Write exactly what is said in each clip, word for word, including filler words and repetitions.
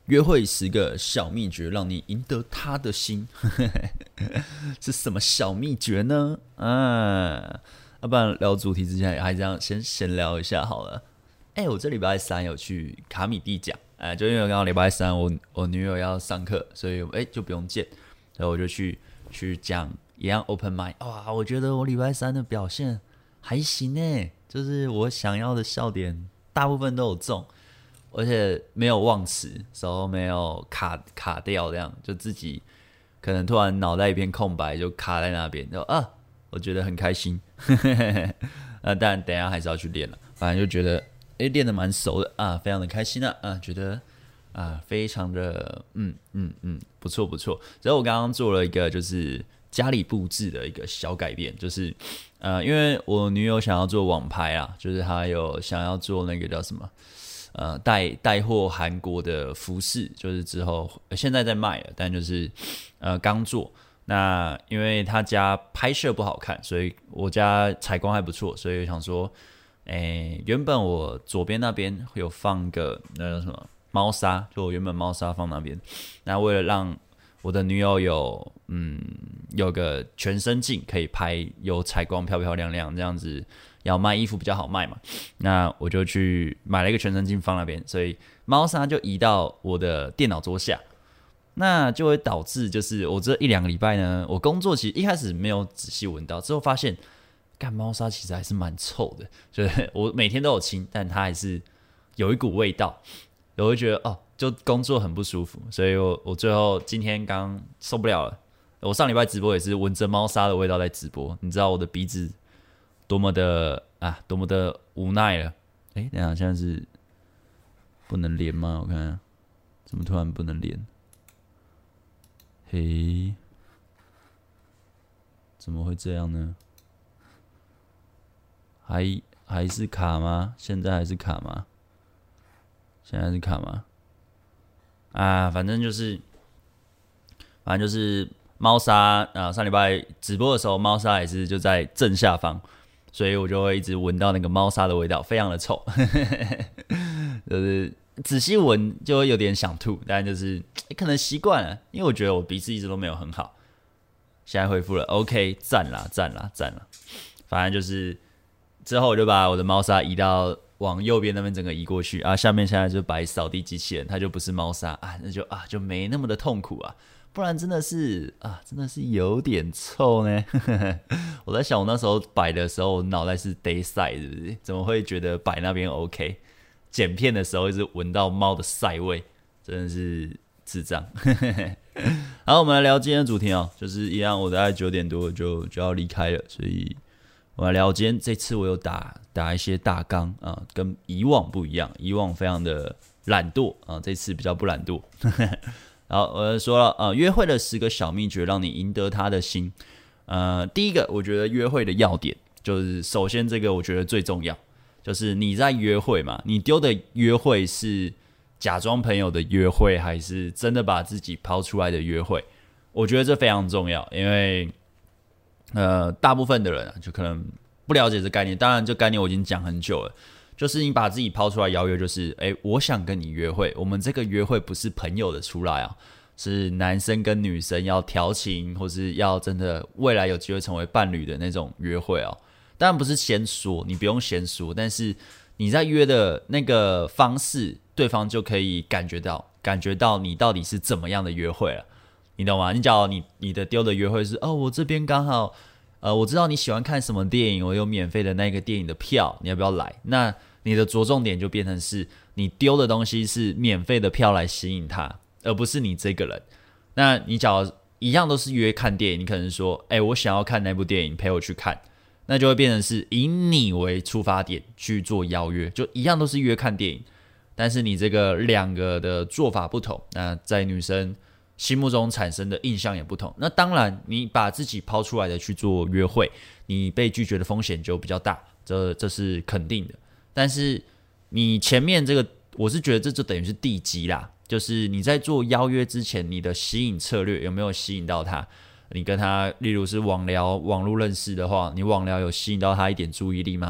约会十个小秘诀，让你赢得他的心，是什么小秘诀呢？啊，要不然聊主题之前，还这样先闲聊一下好了。哎、欸，我这礼拜三有去卡米蒂讲，哎、欸，就因为刚刚礼拜三我我女友要上课，所以哎、欸、就不用见，所以我就去去讲一样 open mind。哇，我觉得我礼拜三的表现还行哎，就是我想要的笑点大部分都有中。而且没有忘词，然后没有卡卡掉，这样就自己可能突然脑袋一片空白，就卡在那边，就啊，我觉得很开心。呃，但等一下还是要去练了，反正就觉得哎练得蛮熟的啊，非常的开心啊，啊，觉得啊非常的嗯嗯嗯不错不错。然后我刚刚做了一个就是家里布置的一个小改变，就是呃因为我女友想要做网拍啊，就是她有想要做那个叫什么。呃，带带货韩国的服饰，就是之后现在在卖了，但就是呃刚做。那因为他家拍摄不好看，所以我家采光还不错，所以想说，诶，原本我左边那边有放个那什么猫砂，就我原本猫砂放那边。那为了让我的女友有嗯有个全身镜可以拍，有采光漂漂亮亮这样子。要卖衣服比较好卖嘛，那我就去买了一个全身镜放那边，所以猫砂就移到我的电脑桌下，那就会导致就是我这一两个礼拜呢，我工作其实一开始没有仔细闻到，之后发现，干猫砂其实还是蛮臭的，就是我每天都有清，但它还是有一股味道，我会觉得哦，就工作很不舒服，所以我我最后今天刚受不了了，我上礼拜直播也是闻着猫砂的味道在直播，你知道我的鼻子。多么的啊，多么的无奈了！哎，等一下，现在是不能连吗？我看看，怎么突然不能连？嘿，怎么会这样呢？还还是卡吗？现在还是卡吗？现在是卡吗？啊，反正就是，反正就是猫砂啊。上礼拜直播的时候，猫砂也是就在正下方。所以我就会一直闻到那个猫砂的味道，非常的臭，就是仔细闻就会有点想吐，但就是、欸、可能习惯了，因为我觉得我鼻子一直都没有很好。现在恢复了 ，OK， 赞啦赞啦赞啦！反正就是之后我就把我的猫砂移到往右边那边整个移过去啊，下面现在就摆扫地机器人，它就不是猫砂啊，那就啊就没那么的痛苦啊。不然真的是啊，真的是有点臭呢。我在想，我那时候摆的时候，我脑袋是 day side， 是不是？怎么会觉得摆那边 OK？ 剪片的时候一直闻到猫的晒味，真的是智障。好，我们来聊今天的主题哦，就是一样，我大概九点多就就要离开了，所以我来聊今天这次我有打打一些大纲啊，跟以往不一样，以往非常的懒惰啊，这次比较不懒惰。好，我说了，呃，约会的十个小秘诀，让你赢得他的心。呃，第一个，我觉得约会的要点就是，首先这个我觉得最重要，就是你在约会嘛，你丢的约会是假装朋友的约会，还是真的把自己抛出来的约会？我觉得这非常重要，因为呃，大部分的人啊，就可能不了解这概念。当然，这概念我已经讲很久了。就是你把自己抛出来邀约，就是哎，我想跟你约会，我们这个约会不是朋友的出来啊，是男生跟女生要调情，或是要真的未来有机会成为伴侣的那种约会哦。当然不是先说，你不用先说，但是你在约的那个方式，对方就可以感觉到，感觉到你到底是怎么样的约会了，你懂吗？你假如你你的丢的约会是哦，我这边刚好。呃，我知道你喜欢看什么电影，我有免费的那个電影的票，你要不要来？那你的着重點就變成是你丟的東西是免費的票來吸引他，而不是你這個人。那你假如一樣都是約看電影，你可能說，哎，我想要看那部電影，陪我去看，那就會變成是以你為出發點去做邀約，就一樣都是約看電影，但是你這個兩個的做法不同，那在女生心目中產生的印象也不同。那當然你把自己拋出來的去做約會，你被拒絕的風險就比較大，這這是肯定的。但是你前面這個我是覺得這就等於是地基啦，就是你在做邀約之前，你的吸引策略有沒有吸引到他？你跟他例如是網聊網絡認識的話，你網聊有吸引到他一點注意力嗎？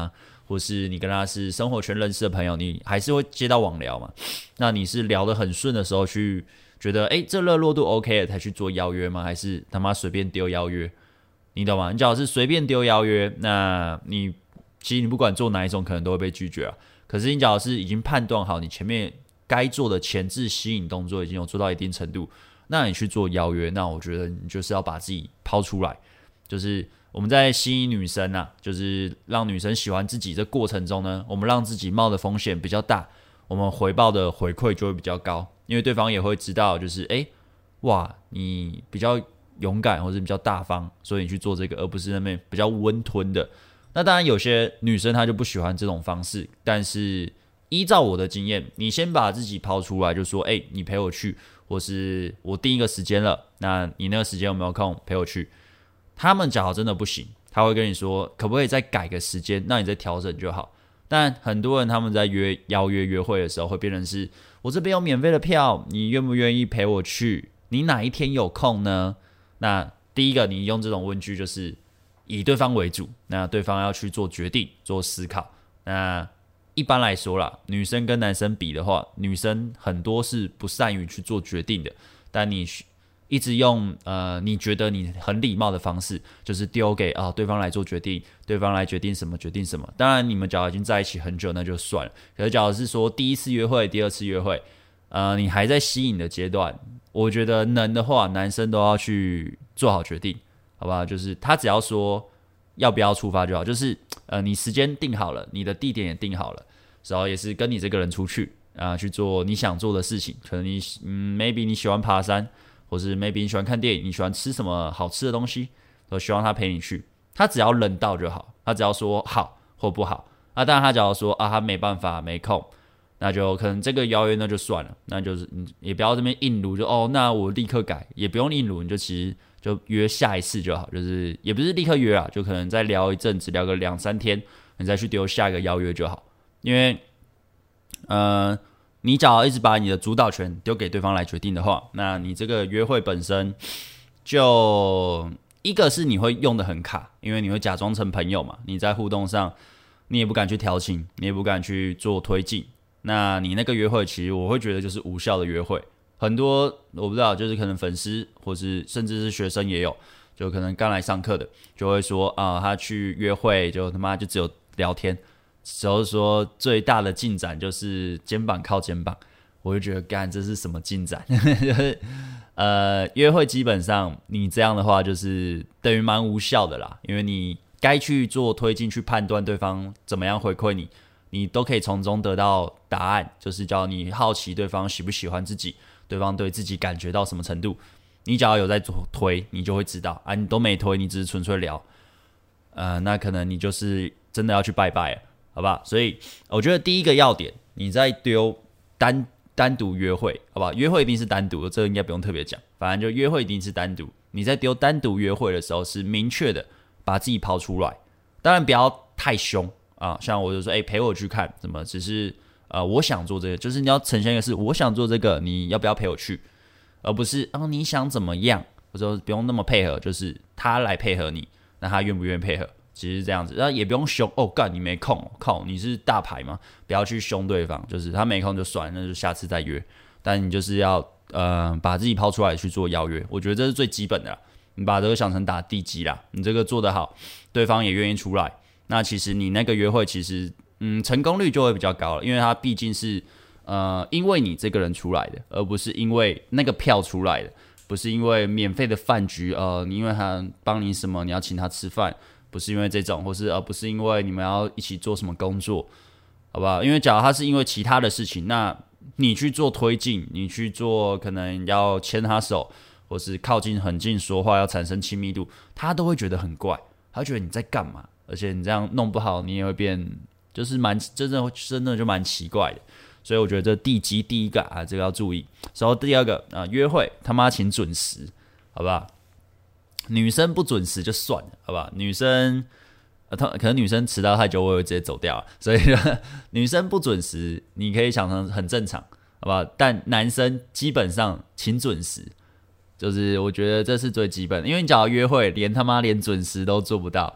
或是你跟他是生活圈认识的朋友，你还是会接到网聊嘛。那你是聊得很顺的时候去觉得，哎，这热络度 OK 了才去做邀约吗？还是他妈随便丢邀约？你懂吗？你只要是随便丢邀约，那你其实你不管做哪一种，可能都会被拒绝啊。可是你只要是已经判断好你前面该做的前置吸引动作已经有做到一定程度，那你去做邀约，那我觉得你就是要把自己抛出来，就是我们在吸引女生啊，就是让女生喜欢自己这过程中呢，我们让自己冒的风险比较大，我们回报的回馈就会比较高，因为对方也会知道，就是哎，哇，你比较勇敢或是比较大方，所以你去做这个，而不是那边比较温吞的。那当然有些女生她就不喜欢这种方式，但是依照我的经验，你先把自己抛出来，就说哎，你陪我去，或是我定一个时间了，那你那个时间有没有空陪我去？他们假如真的不行，他会跟你说可不可以再改个时间，那你再调整就好。但很多人他们在约邀约约会的时候，会变成是我这边有免费的票，你愿不愿意陪我去？你哪一天有空呢？那第一个，你用这种问句就是以对方为主，那对方要去做决定、做思考。那一般来说啦，女生跟男生比的话，女生很多是不善于去做决定的，但你一直用呃你觉得你很礼貌的方式，就是丢给啊、哦、对方来做决定，对方来决定什么决定什么。当然你们假如已经在一起很久，那就算了。可是假如是说第一次约会、第二次约会，呃你还在吸引的阶段，我觉得能的话，男生都要去做好决定。好吧，就是他只要说要不要出发就好，就是呃你时间定好了，你的地点也定好了，然后也是跟你这个人出去啊、呃、去做你想做的事情。可能你嗯 maybe 你喜欢爬山，或是 maybe 你喜欢看电影，你喜欢吃什么好吃的东西，都希望他陪你去。他只要人到就好，他只要说好或不好。啊，当然他只要说啊他没办法没空，那就可能这个邀约那就算了，那就是你也不要这边硬撸，就哦那我立刻改，也不用硬撸，你就其实就约下一次就好，就是也不是立刻约啊，就可能再聊一阵子，聊个两三天，你再去丢下一个邀约就好。因为呃你只要一直把你的主导权丢给对方来决定的话，那你这个约会本身就一个是你会用得很卡，因为你会假装成朋友嘛，你在互动上你也不敢去调情，你也不敢去做推进，那你那个约会其实我会觉得就是无效的约会。很多我不知道，就是可能粉丝或是甚至是学生也有，就可能刚来上课的就会说啊、呃，他去约会就他妈就只有聊天，只有说最大的进展就是肩膀靠肩膀，我就觉得干这是什么进展？就是呃约会基本上你这样的话就是等于蛮无效的啦，因为你该去做推进去判断对方怎么样回馈你，你都可以从中得到答案，就是叫你好奇对方喜不喜欢自己。对方对自己感觉到什么程度，你只要有在推，你就会知道啊。你都没推，你只是纯粹聊，呃，那可能你就是真的要去拜拜了，好不好？所以我觉得第一个要点，你在丢单单独约会，好不好？约会一定是单独的，这个应该不用特别讲，反正就约会一定是单独。你在丢单独约会的时候，是明确的把自己抛出来，当然不要太凶啊。像我就说，哎、欸，陪我去看，怎么只是。呃，我想做这个，就是你要呈现一个是我想做这个，你要不要陪我去，而不是哦你想怎么样，或者不用那么配合，就是他来配合你，那他愿不愿意配合，其实是这样子，然后也不用凶哦，干你没空，靠你是大牌吗？不要去凶对方，就是他没空就算，那就下次再约，但你就是要呃把自己抛出来去做邀约，我觉得这是最基本的啦，你把这个想成打地基啦，你这个做得好，对方也愿意出来，那其实你那个约会其实。嗯，成功率就会比较高了，因为它毕竟是呃，因为你这个人出来的，而不是因为那个票出来的，不是因为免费的饭局，呃，你因为他帮你什么，你要请他吃饭，不是因为这种，或是而、呃、不是因为你们要一起做什么工作，好不好？因为假如他是因为其他的事情，那你去做推进，你去做可能要牵他手，或是靠近很近说话，要产生亲密度，他都会觉得很怪，他会觉得你在干嘛？而且你这样弄不好，你也会变。就是蛮真的真的就蛮奇怪的，所以我觉得这地基第一个啊，这个要注意。然后第二个啊，约会他妈请准时，好不好？女生不准时就算了，好不好？女生呃，可能女生迟到太久，我会直接走掉了。所以女生不准时，你可以想成很正常，好不好？但男生基本上请准时，就是我觉得这是最基本的，因为你只要约会，连他妈连准时都做不到。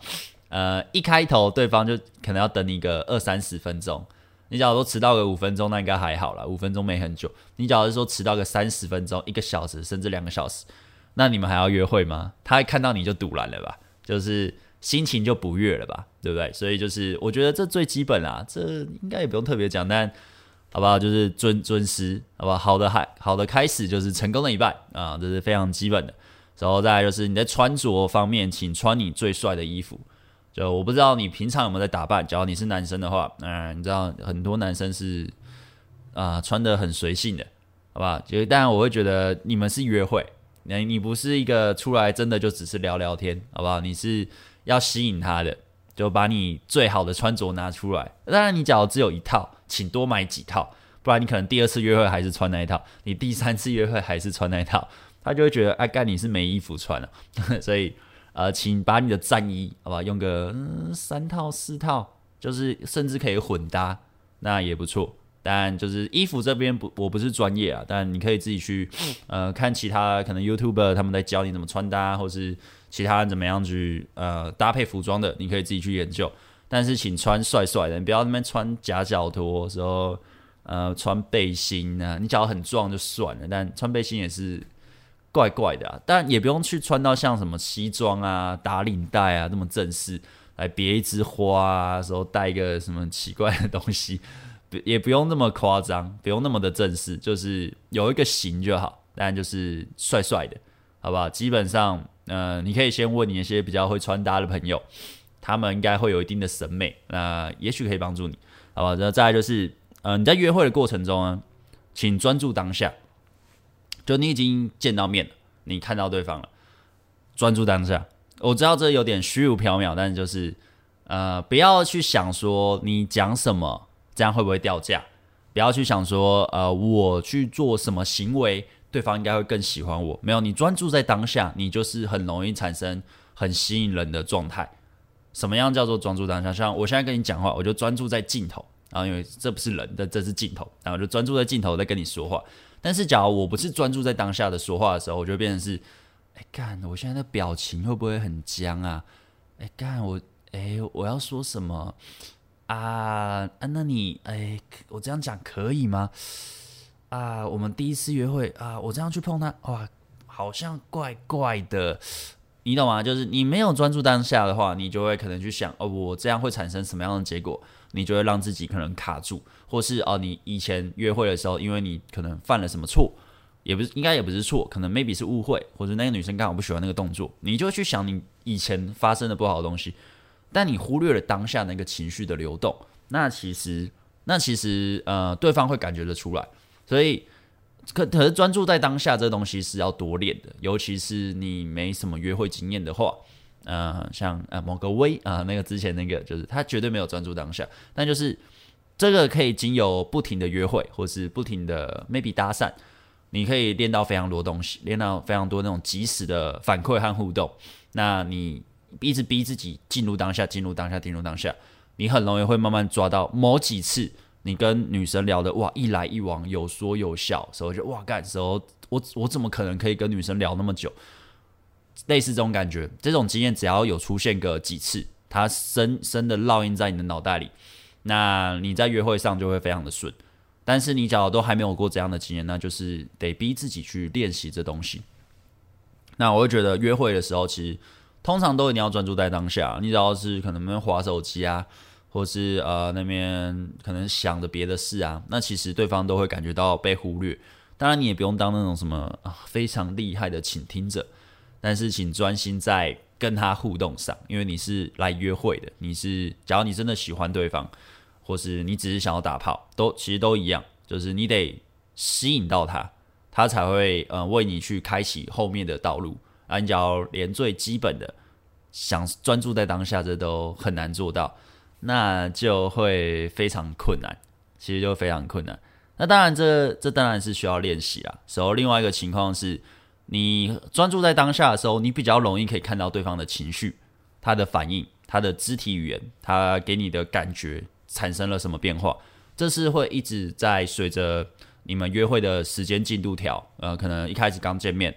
呃，一开头对方就可能要等你个二三十分钟。你假如说迟到个五分钟，那应该还好啦，五分钟没很久。你假如是说迟到个三十分钟、一个小时甚至两个小时，那你们还要约会吗？他看到你就堵拦了吧，就是心情就不悦了吧，对不对？所以就是我觉得这最基本啦，这应该也不用特别讲，但好不好？就是准准时，好不好？好的好的开始就是成功的一半啊，这是非常基本的。然后再来就是你在穿着方面，请穿你最帅的衣服。就我不知道你平常有没有在打扮，假如你是男生的话，嗯、呃，你知道很多男生是啊、呃、穿得很随性的，好不好？就当然我会觉得你们是约会，你你不是一个出来真的就只是聊聊天，好不好？你是要吸引他的，就把你最好的穿着拿出来。当然你假如只有一套，请多买几套，不然你可能第二次约会还是穿那一套，你第三次约会还是穿那一套，他就会觉得哎干你是没衣服穿了，所以。呃，请把你的战衣，好吧，用个嗯三套四套，就是甚至可以混搭，那也不错。但就是衣服这边不，我不是专业啊，但你可以自己去呃看其他可能 YouTuber 他们在教你怎么穿搭，或是其他人怎么样去呃搭配服装的，你可以自己去研究。但是请穿帅帅的，你不要那边穿夹脚拖的时候，呃穿背心啊，你脚很壮就算了，但穿背心也是。怪怪的啊，但也不用去穿到像什么西装啊、打领带啊那么正式，来别一枝花啊，时候带一个什么奇怪的东西，也不用那么夸张，不用那么的正式，就是有一个型就好，但就是帅帅的，好不好？基本上，呃，你可以先问你一些比较会穿搭的朋友，他们应该会有一定的审美，那也许可以帮助你，好不好？那再来就是，呃，你在约会的过程中呢，请专注当下。就你已经见到面了，你看到对方了，专注当下。我知道这有点虚无缥缈，但是就是呃，不要去想说你讲什么，这样会不会掉价？不要去想说呃，我去做什么行为，对方应该会更喜欢我。没有，你专注在当下，你就是很容易产生很吸引人的状态。什么样叫做专注当下？像我现在跟你讲话，我就专注在镜头，然后因为这不是人，这这是镜头，然后我就专注在镜头在跟你说话。但是，假如我不是专注在当下的说话的时候，我就会变成是，哎干，我现在的表情会不会很僵啊？哎干，我哎我要说什么啊？啊，那你哎，我这样讲可以吗？啊，我们第一次约会啊，我这样去碰他，哇，好像怪怪的，你懂吗？就是你没有专注当下的话，你就会可能去想，哦，我这样会产生什么样的结果？你就会让自己可能卡住，或是哦，你以前约会的时候，因为你可能犯了什么错，也不是应该也不是错，可能 maybe 是误会，或者那个女生刚好不喜欢那个动作，你就会去想你以前发生的不好的东西，但你忽略了当下那个情绪的流动，那其实那其实呃对方会感觉得出来，所以可可是专注在当下这东西是要多练的，尤其是你没什么约会经验的话。呃，像呃某个威啊、呃，那个之前那个就是他绝对没有专注当下，但就是这个可以经由不停的约会，或是不停的 maybe 搭讪，你可以练到非常多东西，练到非常多那种即时的反馈和互动。那你一直逼自己进入当下，进入当下，进入当下，你很容易会慢慢抓到某几次你跟女生聊的哇一来一往，有说有笑，时候就哇干，时候我我怎么可能可以跟女生聊那么久？类似这种感觉，这种经验只要有出现个几次，它深深的烙印在你的脑袋里，那你在约会上就会非常的顺。但是你假如都还没有过这样的经验，那就是得逼自己去练习这东西。那我会觉得约会的时候，其实通常都一定要专注在当下。你只要是可能那边滑手机啊，或是呃那边可能想着别的事啊，那其实对方都会感觉到被忽略。当然你也不用当那种什么、啊、非常厉害的倾听者。但是请专心在跟他互动上，因为你是来约会的，你是假如你真的喜欢对方，或是你只是想要打炮，都其实都一样，就是你得吸引到他，他才会呃为你去开启后面的道路。啊，你假如连最基本的想专注在当下这都很难做到，那就会非常困难，其实就非常困难。那当然这这当然是需要练习啦。然后另外一个情况是。你专注在当下的时候，你比较容易可以看到对方的情绪、他的反应、他的肢体语言、他给你的感觉产生了什么变化，这是会一直在随着你们约会的时间进度条，呃，可能一开始刚见面，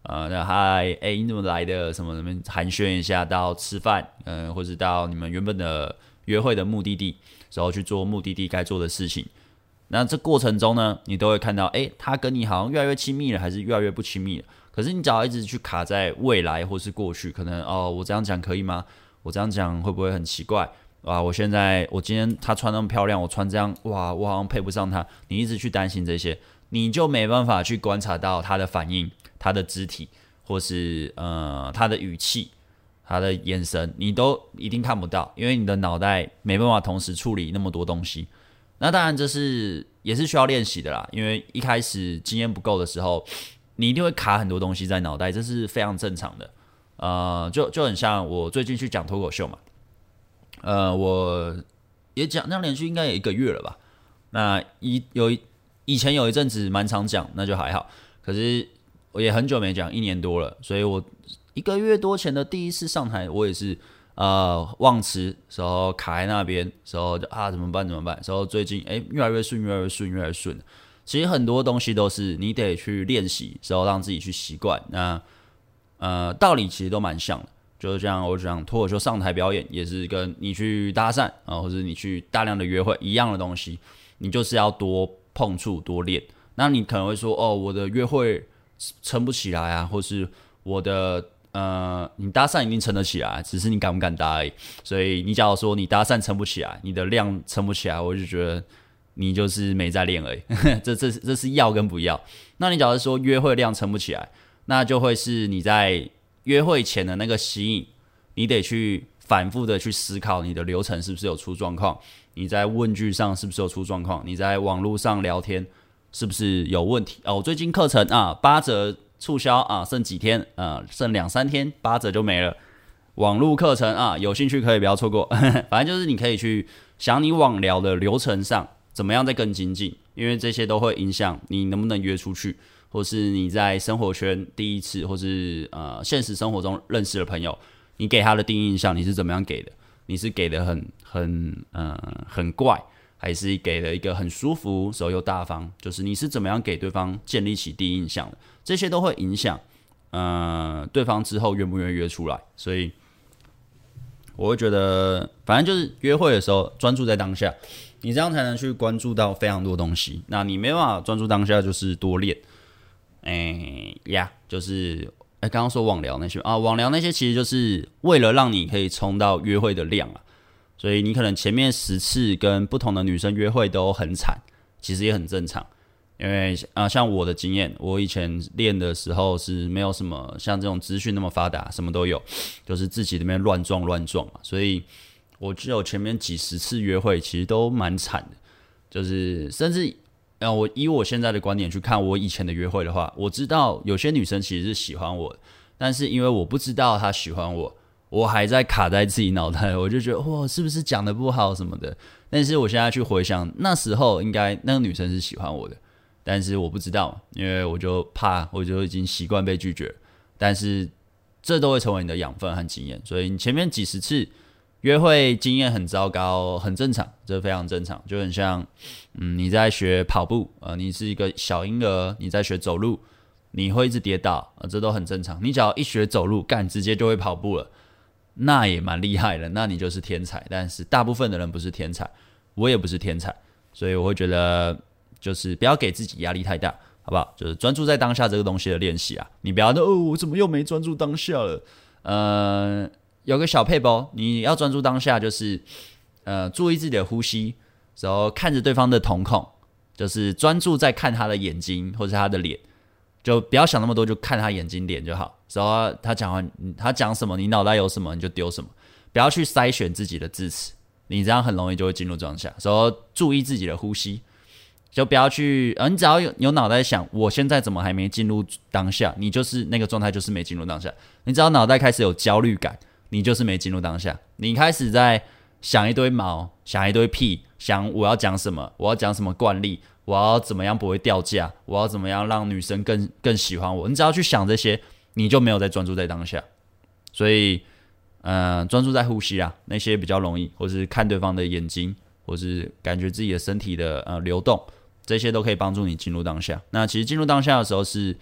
呃，那嗨，哎、欸，你怎么来的？什么什么寒暄一下，到吃饭，嗯、呃，或是到你们原本的约会的目的地，然后去做目的地该做的事情。那这过程中呢，你都会看到，哎、欸，他跟你好像越来越亲密了，还是越来越不亲密了？可是你只要一直去卡在未来或是过去，可能哦，我这样讲可以吗？我这样讲会不会很奇怪？哇，我现在我今天她穿那么漂亮，我穿这样，哇，我好像配不上她。你一直去担心这些，你就没办法去观察到她的反应。他的肢体，或是呃他的语气、他的眼神，你都一定看不到，因为你的脑袋没办法同时处理那么多东西。那当然这是也是需要练习的啦，因为一开始经验不够的时候，你一定会卡很多东西在脑袋，这是非常正常的。呃，就就很像我最近去讲脱口秀嘛，呃，我也讲那样连续应该有一个月了吧。那一有以前有一阵子蛮常讲，那就还好，可是。我也很久没讲，一年多了，所以我一个月多前的第一次上台，我也是呃忘词，时候卡在那边，时候就啊怎么办怎么办，时候最近哎越来越顺，越来越顺，越来越顺。其实很多东西都是你得去练习，时候让自己去习惯。那呃道理其实都蛮像的，就像我讲脱口秀上台表演，也是跟你去搭讪啊，或者你去大量的约会一样的东西，你就是要多碰触多练。那你可能会说哦，我的约会撑不起来啊，或是我的呃，你搭讪一定撑得起来，只是你敢不敢搭而已。所以你假如说你搭讪撑不起来，你的量撑不起来，我就觉得你就是没在练而已。这这这是要跟不要。那你假如说约会量撑不起来，那就会是你在约会前的那个吸引，你得去反复的去思考你的流程是不是有出状况，你在问句上是不是有出状况，你在网络上聊天。是不是有问题哦？最近课程啊，八折促销啊，剩几天啊？剩两三天，八折就没了。网络课程啊，有兴趣可以不要错过。反正就是你可以去想你网聊的流程上怎么样再更精进，因为这些都会影响你能不能约出去，或是你在生活圈第一次，或是呃现实生活中认识的朋友，你给他的第一印象你是怎么样给的？你是给的很很呃很怪。还是给了一个很舒服、手又大方，就是你是怎么样给对方建立起第一印象的，这些都会影响，呃，对方之后愿不愿意约出来。所以我会觉得，反正就是约会的时候专注在当下，你这样才能去关注到非常多东西。那你没办法专注当下，就是多练。哎呀，就是哎，刚刚说网聊那些啊，网聊那些其实就是为了让你可以冲到约会的量啊。所以你可能前面十次跟不同的女生约会都很惨，其实也很正常。因为啊，像我的经验，我以前练的时候是没有什么像这种资讯那么发达，什么都有，就是自己那边乱撞乱撞嘛。所以我只有前面几十次约会，其实都蛮惨的。就是甚至呃，我以我现在的观点去看我以前的约会的话，我知道有些女生其实是喜欢我的，但是因为我不知道她喜欢我。我还在卡在自己脑袋，我就觉得哇，是不是讲的不好什么的？但是我现在去回想，那时候应该那个女生是喜欢我的，但是我不知道，因为我就怕，我就已经习惯被拒绝。但是这都会成为你的养分和经验，所以你前面几十次约会经验很糟糕，很正常，这非常正常，就很像，嗯，你在学跑步，呃，你是一个小婴儿，你在学走路，你会一直跌倒，呃，这都很正常。你只要一学走路，干直接就会跑步了。那也蛮厉害的，那你就是天才。但是大部分的人不是天才，我也不是天才，所以我会觉得就是不要给自己压力太大，好不好？就是专注在当下这个东西的练习啊，你不要说哦，我怎么又没专注当下了？呃，有个小撇步，你要专注当下，就是呃注意自己的呼吸，然后看着对方的瞳孔，就是专注在看他的眼睛或者他的脸。就不要想那么多，就看他眼睛脸就好。然后他讲完，他讲什么，你脑袋有什么你就丢什么，不要去筛选自己的字词，你这样很容易就会进入当下。然后注意自己的呼吸，就不要去，呃，你只要有有脑袋想，我现在怎么还没进入当下，你就是那个状态，就是没进入当下。你只要脑袋开始有焦虑感，你就是没进入当下。你开始在想一堆毛，想一堆屁，想我要讲什么，我要讲什么惯例。我要怎么样不会掉价？我要怎么样让女生更更喜欢我？你只要去想这些，你就没有在专注在当下。所以，呃，专注在呼吸啊，那些比较容易，或是看对方的眼睛，或是感觉自己的身体的呃流动，这些都可以帮助你进入当下。那其实进入当下的时候是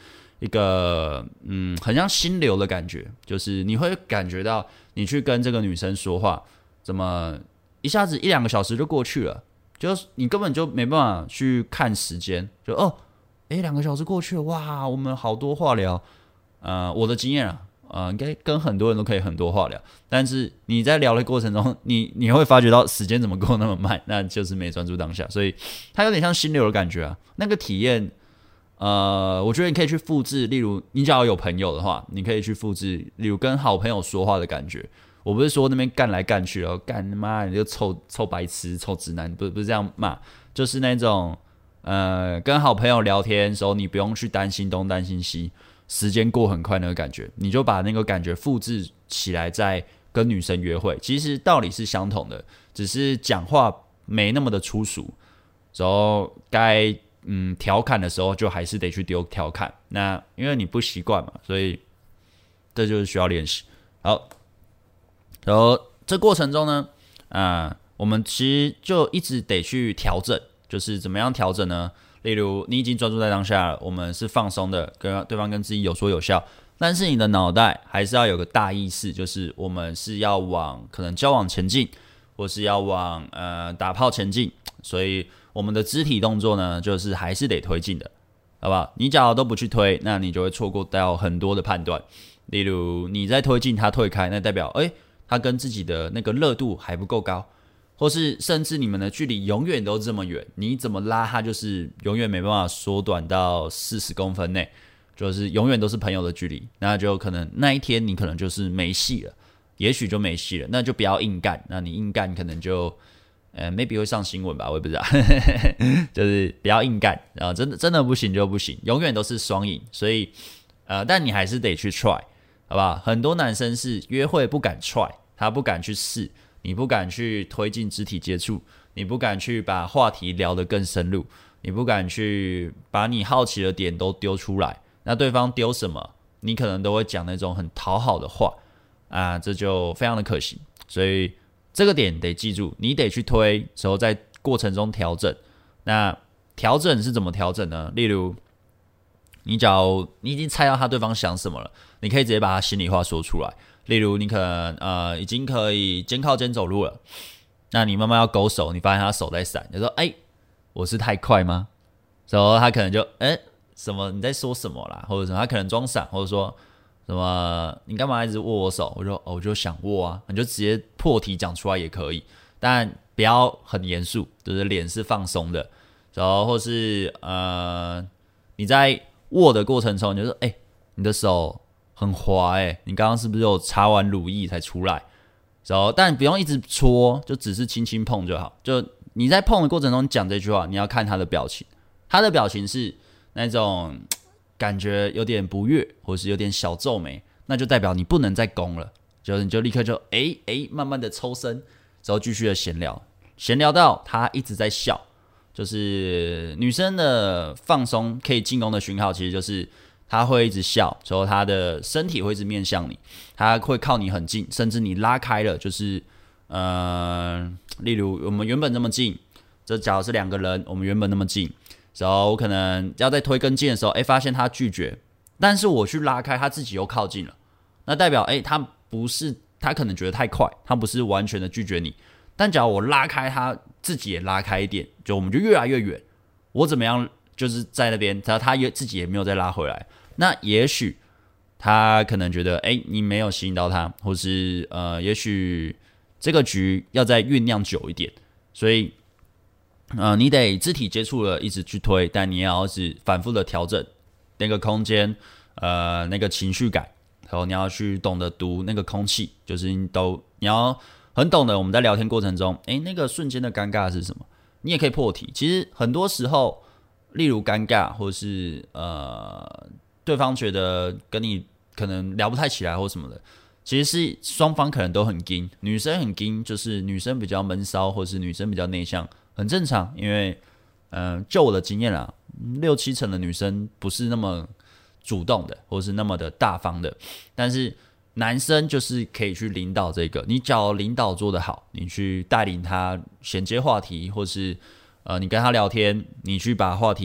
一个嗯，很像心流的感觉，就是你会感觉到你去跟这个女生说话，怎么一下子一两个小时就过去了，就是你根本就没办法去看时间，就哦，诶，两个小时过去了，哇，我们好多话聊。呃，我的经验啊，呃，应该跟很多人都可以很多话聊，但是你在聊的过程中，你你会发觉到时间怎么过那么慢，那就是没专注当下，所以它有点像心流的感觉啊，那个体验。呃，我觉得你可以去复制，例如你只要有朋友的话，你可以去复制，例如跟好朋友说话的感觉。我不是说那边干来干去哦，干他妈你就臭臭白痴、臭直男，不不是这样骂，就是那种呃跟好朋友聊天的时候，你不用去担心东担心西，时间过很快那个感觉，你就把那个感觉复制起来，在跟女生约会，其实道理是相同的，只是讲话没那么的粗俗，然后该。嗯，调侃的时候就还是得去丢调侃，那因为你不习惯嘛，所以这就是需要练习。好，然后这过程中呢，啊、呃，我们其实就一直得去调整，就是怎么样调整呢？例如你已经专注在当下了，我们是放松的，跟对方跟自己有说有笑，但是你的脑袋还是要有个大意识，就是我们是要往可能交往前进，或是要往呃打炮前进，所以。我们的肢体动作呢，就是还是得推进的，好不好？你假如都不去推，那你就会错过掉很多的判断。例如你在推进，他退开，那代表哎、欸，他跟自己的那个热度还不够高，或是甚至你们的距离永远都这么远，你怎么拉他就是永远没办法缩短到四十公分内，就是永远都是朋友的距离，那就可能那一天你可能就是没戏了，也许就没戏了，那就不要硬干，那你硬干可能就。呃 ，maybe 会上新闻吧，我也不知道，就是不要硬干，然后真的真的不行就不行，永远都是双赢，所以呃，但你还是得去 try， 好不好？很多男生是约会不敢 try， 他不敢去试，你不敢去推进肢体接触，你不敢去把话题聊得更深入，你不敢去把你好奇的点都丢出来，那对方丢什么，你可能都会讲那种很讨好的话啊，这就非常的可惜，所以。这个点得记住，你得去推，之后在过程中调整。那调整是怎么调整呢？例如，你假如你已经猜到他对方想什么了，你可以直接把他心里话说出来。例如，你可能呃已经可以肩靠肩走路了，那你慢慢要勾手，你发现他手在闪，你说：“哎、欸，我是太快吗？”然后他可能就：“哎、欸，什么？你在说什么啦？”或者什么，他可能装傻，或者说。什么？你干嘛一直握我手？我就哦，我就想握啊，你就直接破题讲出来也可以，但不要很严肃，就是脸是放松的，然后或是呃你在握的过程中，你就说，哎、欸，你的手很滑、欸，哎，你刚刚是不是有擦完乳液才出来？然后但不用一直搓，就只是轻轻碰就好。就你在碰的过程中讲这句话，你要看他的表情，他的表情是那种。感觉有点不悦，或是有点小皱眉，那就代表你不能再攻了，就你就立刻就哎哎、欸欸，慢慢的抽身，之后继续的闲聊，闲聊到他一直在笑，就是女生的放松可以进攻的讯号，其实就是她会一直笑，之后她的身体会一直面向你，她会靠你很近，甚至你拉开了，就是呃，例如我们原本那么近，这假如是两个人，我们原本那么近。然后我可能要在推跟进的时候，哎，发现他拒绝，但是我去拉开，他自己又靠近了，那代表哎，他不是他可能觉得太快，他不是完全的拒绝你，但假如我拉开他自己也拉开一点，就我们就越来越远，我怎么样就是在那边，他他也自己也没有再拉回来，那也许他可能觉得哎，你没有吸引到他，或是呃，也许这个局要再酝酿久一点，所以。呃，你得肢体接触了，一直去推，但你也要是反复的调整那个空间，呃，那个情绪感，然后你要去懂得读那个空气，就是你都你要很懂得我们在聊天过程中，诶，那个瞬间的尴尬是什么？你也可以破题。其实很多时候，例如尴尬，或是呃，对方觉得跟你可能聊不太起来或什么的，其实是双方可能都很硬，女生很硬，就是女生比较闷骚，或是女生比较内向。很正常，因为，嗯、呃，就我的经验啦，六七成的女生不是那么主动的，或是那么的大方的，但是男生就是可以去领导这个。你只要领导做得好，你去带领他衔接话题，或是呃，你跟他聊天，你去把话题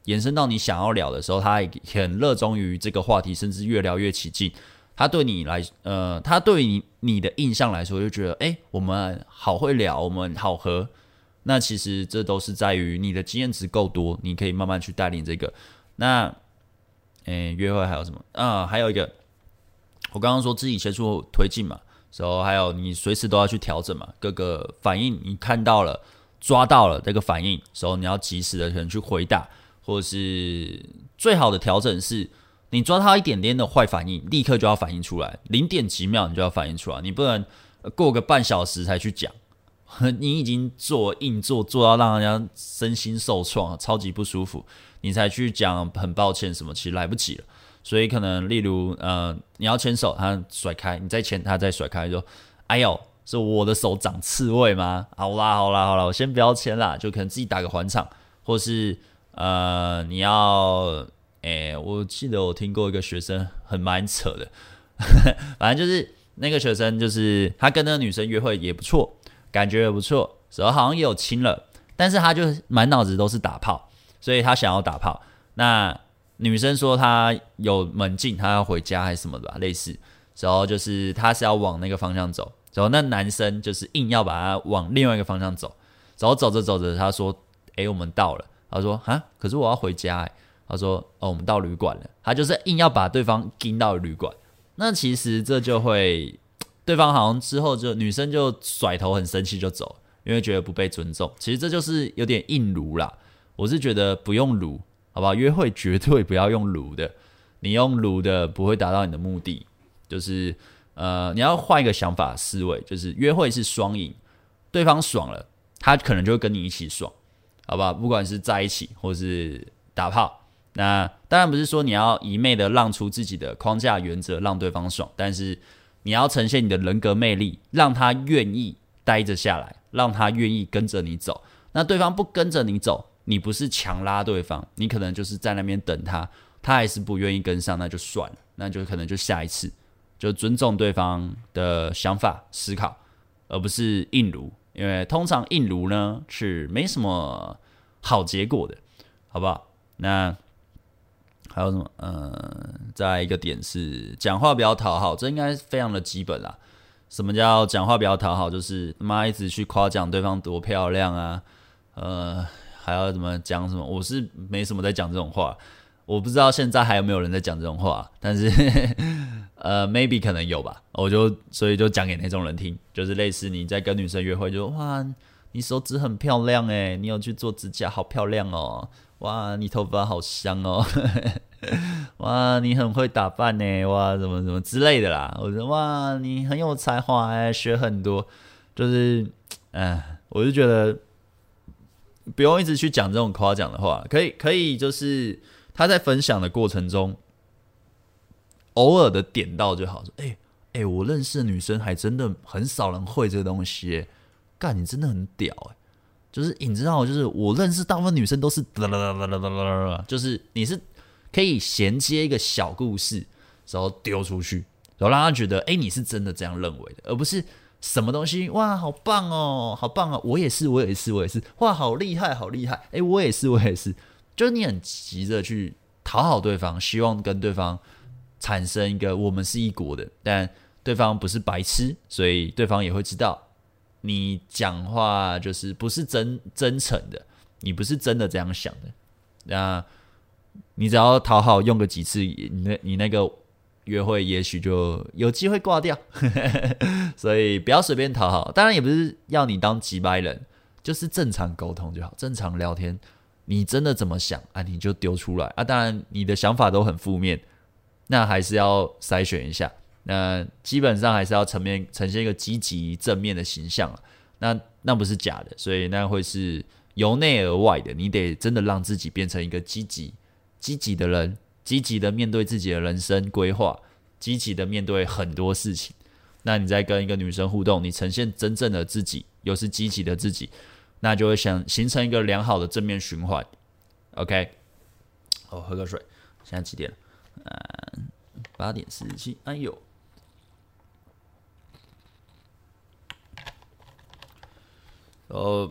延伸到你想要聊的时候，他也很热衷于这个话题，甚至越聊越起劲。他对你来，呃，他对你你的印象来说，就觉得，哎、欸，我们好会聊，我们好合。那其实这都是在于你的经验值够多，你可以慢慢去带领这个。那，诶、欸，约会还有什么？啊，还有一个，我刚刚说肢体接触推进嘛，然后还有你随时都要去调整嘛，各个反应你看到了、抓到了这个反应，时候你要及时的可能去回答，或者是最好的调整是。你抓到一点点的坏反应，立刻就要反应出来，零点几秒你就要反应出来，你不能过个半小时才去讲，你已经做硬做做到让人家身心受创，超级不舒服，你才去讲很抱歉什么，其实来不及了。所以可能例如呃，你要牵手，他甩开，你再牵，他再甩开，说，哎呦，是我的手长刺猬吗？好啦好啦好啦，我先不要牵啦，就可能自己打个还场，或是呃，你要。欸，我记得我听过一个学生很蛮扯的，反正就是那个学生就是他跟那个女生约会也不错，感觉也不错，然后好像也有亲了，但是他就满脑子都是打炮，所以他想要打炮。那女生说她有门禁，她要回家还是什么的吧，类似，然后就是他是要往那个方向走，然后那男生就是硬要把他往另外一个方向走，然后走着走着他说：“欸，我们到了。”他说：“啊，可是我要回家欸。”他说：“哦，我们到旅馆了。”他就是硬要把对方盯到旅馆。那其实这就会，对方好像之后就女生就甩头很生气就走，因为觉得不被尊重。其实这就是有点硬撸啦。我是觉得不用撸，好不好？约会绝对不要用撸的，你用撸的不会达到你的目的。就是呃，你要换一个想法思维，就是约会是双赢，对方爽了，他可能就会跟你一起爽，好不好？不管是在一起或是打炮。那当然不是说你要一昧的让出自己的框架原则让对方爽，但是你要呈现你的人格魅力，让他愿意待着下来，让他愿意跟着你走。那对方不跟着你走，你不是强拉对方，你可能就是在那边等他，他还是不愿意跟上，那就算了，那就可能就下一次，就尊重对方的想法思考，而不是硬撸，因为通常硬撸呢是没什么好结果的，好不好？那还有什么？呃，再来一个点是讲话不要讨好，这应该非常的基本啦。什么叫讲话不要讨好？就是妈一直去夸奖对方多漂亮啊，呃，还要怎么讲什么？我是没什么在讲这种话，我不知道现在还有没有人在讲这种话，但是呃 ，maybe 可能有吧。我就所以就讲给那种人听，就是类似你在跟女生约会就，就哇，你手指很漂亮欸，你有去做指甲，好漂亮哦。哇，你头发好香哦！哇，你很会打扮呢！哇，怎么怎么之类的啦。我说哇，你很有才华哎，学很多。就是，哎，我就觉得不用一直去讲这种夸奖的话，可以可以，就是他在分享的过程中，偶尔的点到就好。说，哎、欸、哎、欸，我认识的女生还真的很少人会这个东西耶，干，你真的很屌哎！就是你知道，就是我认识大部分女生都是，就是你是可以衔接一个小故事，然后丢出去，然后让他觉得，哎、欸，你是真的这样认为的，而不是什么东西，哇，好棒哦，好棒哦，我也是，我也是，我也是，哇，好厉害，好厉害，哎、欸，我也是，我也是，就是你很急着去讨好对方，希望跟对方产生一个我们是一国的，但对方不是白痴，所以对方也会知道。你讲话就是不是真真诚的，你不是真的这样想的，那你只要讨好用个几次，你那你那个约会也许就有机会挂掉，所以不要随便讨好。当然也不是要你当几百人，就是正常沟通就好，正常聊天。你真的怎么想啊？你就丢出来啊！当然你的想法都很负面，那还是要筛选一下。那基本上还是要呈面呈现一个积极正面的形象，那那不是假的，所以那会是由内而外的，你得真的让自己变成一个积极积极的人，积极的面对自己的人生规划，积极的面对很多事情。那你在跟一个女生互动，你呈现真正的自己，又是积极的自己，那就会想形成一个良好的正面循环。OK， 哦，喝个水。现在几点了？嗯，八点四十七。哎呦。然后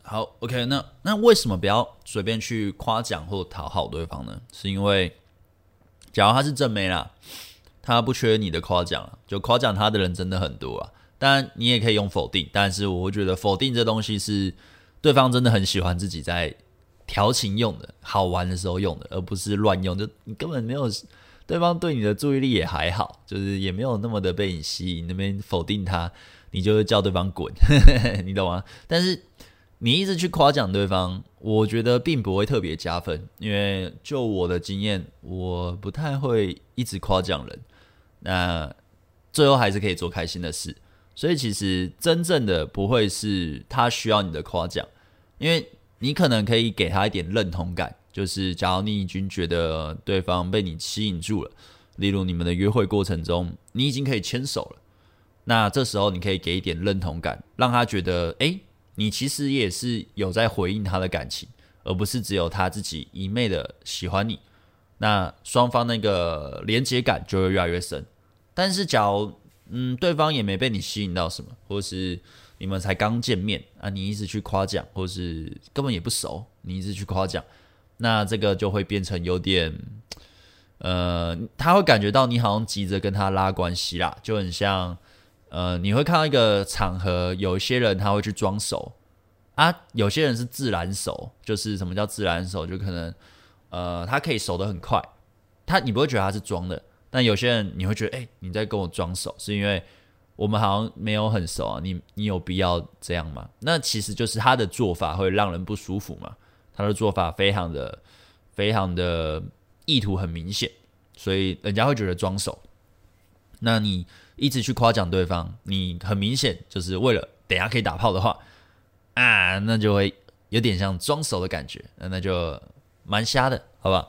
好 ，OK， 那那为什么不要随便去夸奖或讨好对方呢？是因为，假如他是正妹啦，他不缺你的夸奖了，就夸奖他的人真的很多啊。当然，你也可以用否定，但是我会觉得否定这东西是对方真的很喜欢自己在调情用的，好玩的时候用的，而不是乱用。就你根本没有，对方对你的注意力也还好，就是也没有那么的被你吸引，那边否定他，你就会叫对方滚，你懂吗？但是你一直去夸奖对方，我觉得并不会特别加分，因为就我的经验，我不太会一直夸奖人，那最后还是可以做开心的事。所以其实真正的不会是他需要你的夸奖，因为你可能可以给他一点认同感，就是假如你已经觉得对方被你吸引住了，例如你们的约会过程中，你已经可以牵手了，那这时候你可以给一点认同感，让他觉得诶，你其实也是有在回应他的感情，而不是只有他自己一昧的喜欢你，那双方那个连结感就会越来越深。但是假如嗯，对方也没被你吸引到什么，或是你们才刚见面啊，你一直去夸奖，或是根本也不熟，你一直去夸奖，那这个就会变成有点，呃，他会感觉到你好像急着跟他拉关系啦，就很像，呃，你会看到一个场合，有一些人他会去装熟啊，有些人是自然熟，就是什么叫自然熟，就可能，呃，他可以熟得很快，他你不会觉得他是装的。但有些人你会觉得，哎、欸，你在跟我装熟，是因为我们好像没有很熟啊，你你有必要这样吗？那其实就是他的做法会让人不舒服嘛，他的做法非常的非常的意图很明显，所以人家会觉得装熟。那你一直去夸奖对方，你很明显就是为了等一下可以打炮的话啊，那就会有点像装熟的感觉，那就蛮瞎的，好不好？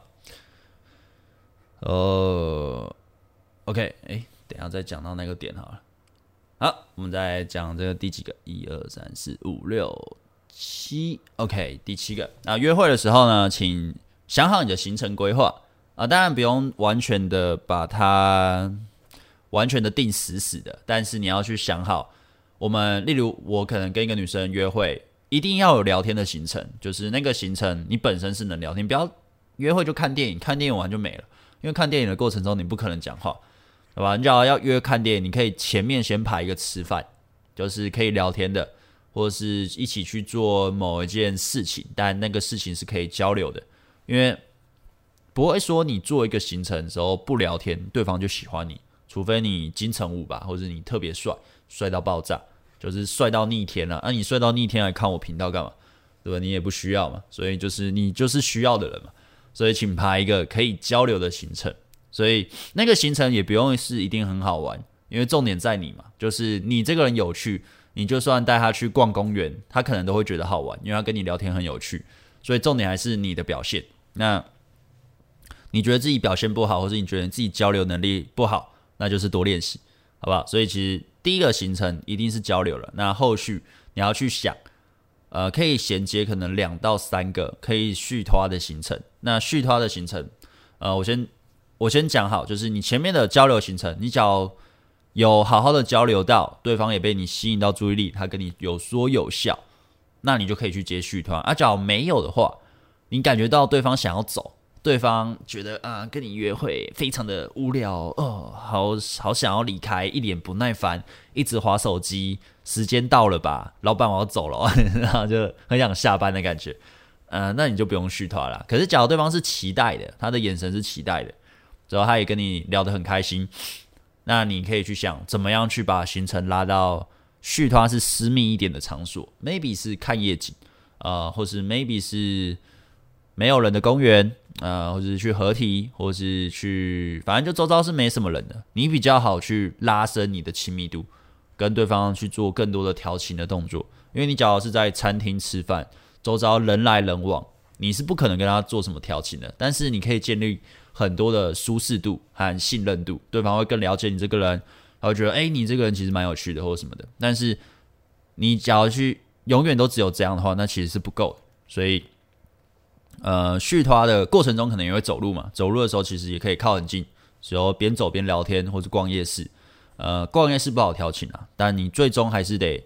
哦 ，OK， 哎、欸，等一下再讲到那个点好了。好，我们再讲这个第几个？一二三四五六七 ，OK， 第七个。那约会的时候呢，请想好你的行程规划啊，当然不用完全的把它完全的定死死的，但是你要去想好，我们例如我可能跟一个女生约会，一定要有聊天的行程，就是那个行程你本身是能聊天，不要约会就看电影，看电影完就没了。因为看电影的过程中你不可能讲话，对吧？你只要要约看电影，你可以前面先排一个吃饭，就是可以聊天的，或者是一起去做某一件事情，但那个事情是可以交流的，因为不会说你做一个行程的时候不聊天，对方就喜欢你，除非你金城武吧，或者你特别帅，帅到爆炸，就是帅到逆天了。那、啊、你帅到逆天来看我频道干嘛？对吧？你也不需要嘛，所以就是你就是需要的人嘛。所以请排一个可以交流的行程，所以那个行程也不用是一定很好玩，因为重点在你嘛，就是你这个人有趣，你就算带他去逛公园，他可能都会觉得好玩，因为他跟你聊天很有趣，所以重点还是你的表现。那你觉得自己表现不好，或是你觉得你自己交流能力不好，那就是多练习，好不好？所以其实第一个行程一定是交流了，那后续你要去想呃，可以衔接可能两到三个可以续拖的行程。那续拖的行程，呃，我先我先讲好，就是你前面的交流行程，你只要有好好的交流到，对方也被你吸引到注意力，他跟你有说有笑，那你就可以去接续拖。啊，假如没有的话，你感觉到对方想要走，对方觉得啊跟你约会非常的无聊哦，好好想要离开，一脸不耐烦，一直滑手机。时间到了吧，老板我要走了，然后就很想下班的感觉，呃，那你就不用续团了。可是假如对方是期待的，他的眼神是期待的，之后他也跟你聊得很开心，那你可以去想怎么样去把行程拉到续团是私密一点的场所 ，maybe 是看夜景，呃，或是 maybe 是没有人的公园，呃，或是去合体，或是去，反正就周遭是没什么人的，你比较好去拉伸你的亲密度。跟对方去做更多的调情的动作，因为你假如是在餐厅吃饭，周遭人来人往，你是不可能跟他做什么调情的，但是你可以建立很多的舒适度和信任度，对方会更了解你这个人，他会觉得哎、欸，你这个人其实蛮有趣的或什么的。但是你假如去永远都只有这样的话，那其实是不够的。所以，呃，续拖的过程中可能也会走路嘛，走路的时候其实也可以靠很近，然后边走边聊天或是逛夜市。呃，逛夜市不好调情啊，但你最终还是得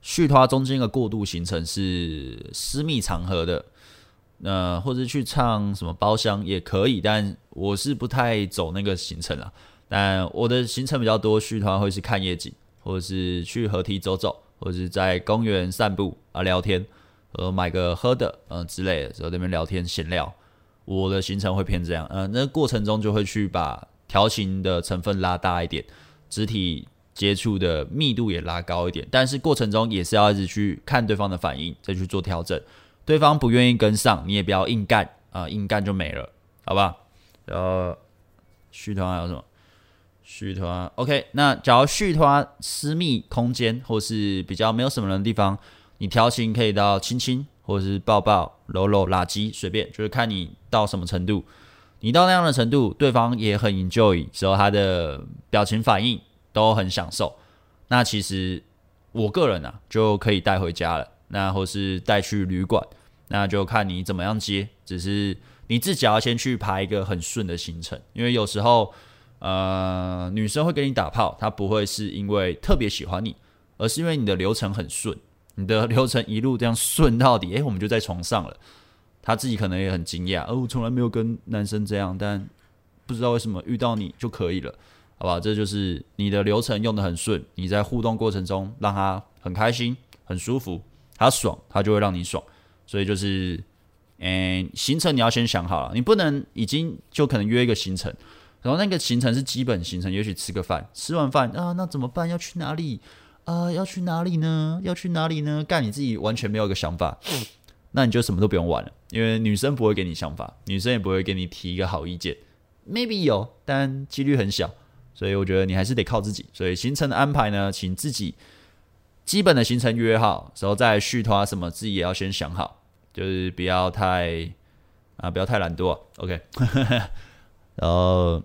续团中间的过渡行程是私密场合的，呃，或者去唱什么包厢也可以，但我是不太走那个行程啦。但我的行程比较多，续团会是看夜景，或者是去河堤走走，或者是在公园散步啊聊天，呃买个喝的嗯、呃、之类的，在那边聊天闲聊。我的行程会偏这样，呃，那过程中就会去把调情的成分拉大一点，肢体接触的密度也拉高一点，但是过程中也是要一直去看对方的反应，再去做调整。对方不愿意跟上，你也不要硬干啊、呃，硬干就没了，好吧？然后续团还有什么？续团 OK， 那假如续团私密空间或是比较没有什么人的地方，你调情可以到亲亲，或者是抱抱、搂搂、拉鸡，随便，就是看你到什么程度。你到那样的程度，对方也很 enjoy， 时候他的表情反应都很享受。那其实我个人啊，就可以带回家了，那或是带去旅馆，那就看你怎么样接。只是你自己要先去排一个很顺的行程，因为有时候。呃，女生会跟你打炮，她不会是因为特别喜欢你，而是因为你的流程很顺，你的流程一路这样顺到底，哎，我们就在床上了。她自己可能也很惊讶，哦，我从来没有跟男生这样，但不知道为什么遇到你就可以了，好吧？这就是你的流程用得很顺，你在互动过程中让她很开心、很舒服，她爽，她就会让你爽。所以就是，嗯，行程你要先想好了，你不能已经就可能约一个行程。然后那个行程是基本行程，也许吃个饭，吃完饭啊，那怎么办？要去哪里？啊，要去哪里呢？要去哪里呢？干你自己完全没有一个想法，那你就什么都不用玩了，因为女生不会给你想法，女生也不会给你提一个好意见 ，maybe 有，但几率很小，所以我觉得你还是得靠自己。所以行程的安排呢，请自己基本的行程约好，然后再续团什么，自己也要先想好，就是不要太啊，不要太懒惰、啊、，OK 。然后，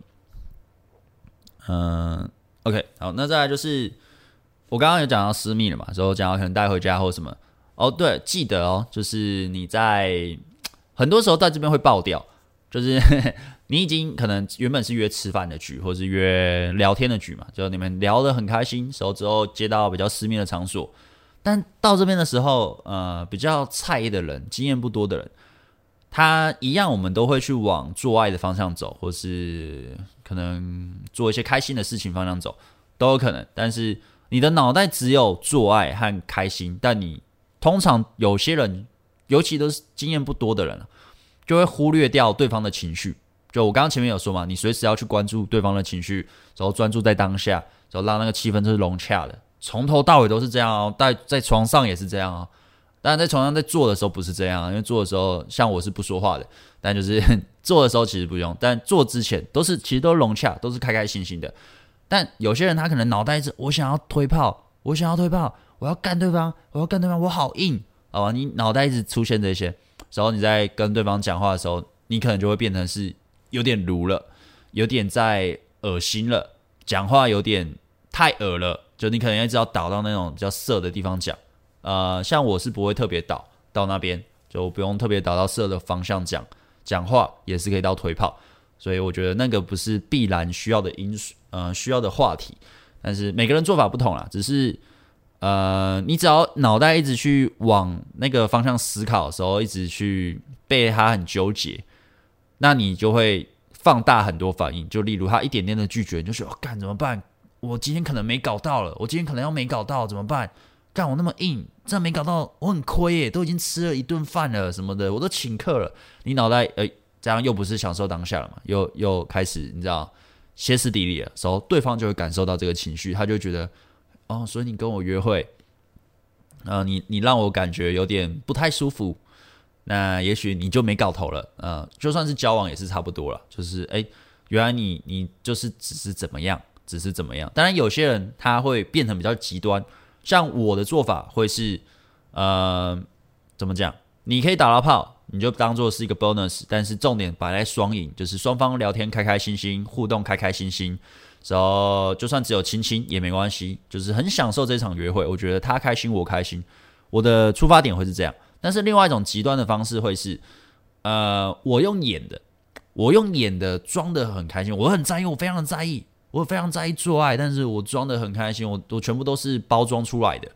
嗯 ，OK， 好，那再来就是我刚刚有讲到私密了嘛，之后讲到可能带回家或什么。哦，对，记得哦，就是你在很多时候在这边会爆掉，就是你已经可能原本是约吃饭的局，或是约聊天的局嘛，就你们聊得很开心，时候之后接到比较私密的场所，但到这边的时候，呃，比较菜的人，经验不多的人。他一样，我们都会去往做爱的方向走，或是可能做一些开心的事情方向走，都有可能。但是你的脑袋只有做爱和开心，但你通常有些人，尤其都是经验不多的人，就会忽略掉对方的情绪。就我刚刚前面有说嘛，你随时要去关注对方的情绪，然后专注在当下，然后让那个气氛是融洽的。从头到尾都是这样哦，在在床上也是这样哦。当然，在床上在做的时候不是这样，因为做的时候像我是不说话的，但就是做的时候其实不用，但做之前都是其实都融洽，都是开开心心的。但有些人他可能脑袋一直我想要推炮，我想要推炮，我要干对方，我要干对方，我好硬，好吧？你脑袋一直出现这些，然后你在跟对方讲话的时候，你可能就会变成是有点鲁了，有点在恶心了，讲话有点太恶了，就你可能一直要导到那种比较色的地方讲。呃，像我是不会特别导到那边，就不用特别导到色的方向讲讲话，也是可以到推炮，所以我觉得那个不是必然需要的因素，呃，需要的话题。但是每个人做法不同啦，只是呃，你只要脑袋一直去往那个方向思考的时候，一直去被他很纠结，那你就会放大很多反应。就例如他一点点的拒绝，你就说哦，干怎么办？我今天可能没搞到了，我今天可能要没搞到怎么办？干我那么硬，这样没搞到，我很亏耶，都已经吃了一顿饭了什么的，我都请客了。你脑袋呃，这样又不是享受当下了嘛，又又开始你知道歇斯底里了，时候对方就会感受到这个情绪，他就会觉得哦，所以你跟我约会，呃，你你让我感觉有点不太舒服，那也许你就没搞头了，呃，就算是交往也是差不多了，就是哎，原来你你就是只是怎么样，只是怎么样。当然有些人他会变成比较极端。像我的做法会是，呃，怎么讲？你可以打到炮，你就当做是一个 bonus， 但是重点摆在双赢，就是双方聊天开开心心，互动开开心心，然后就算只有亲亲也没关系，就是很享受这场约会。我觉得他开心，我开心，我的出发点会是这样。但是另外一种极端的方式会是，呃，我用演的，我用演的装得很开心，我很在意，我非常的在意。我非常在意做爱，但是我装得很开心，我我全部都是包装出来的，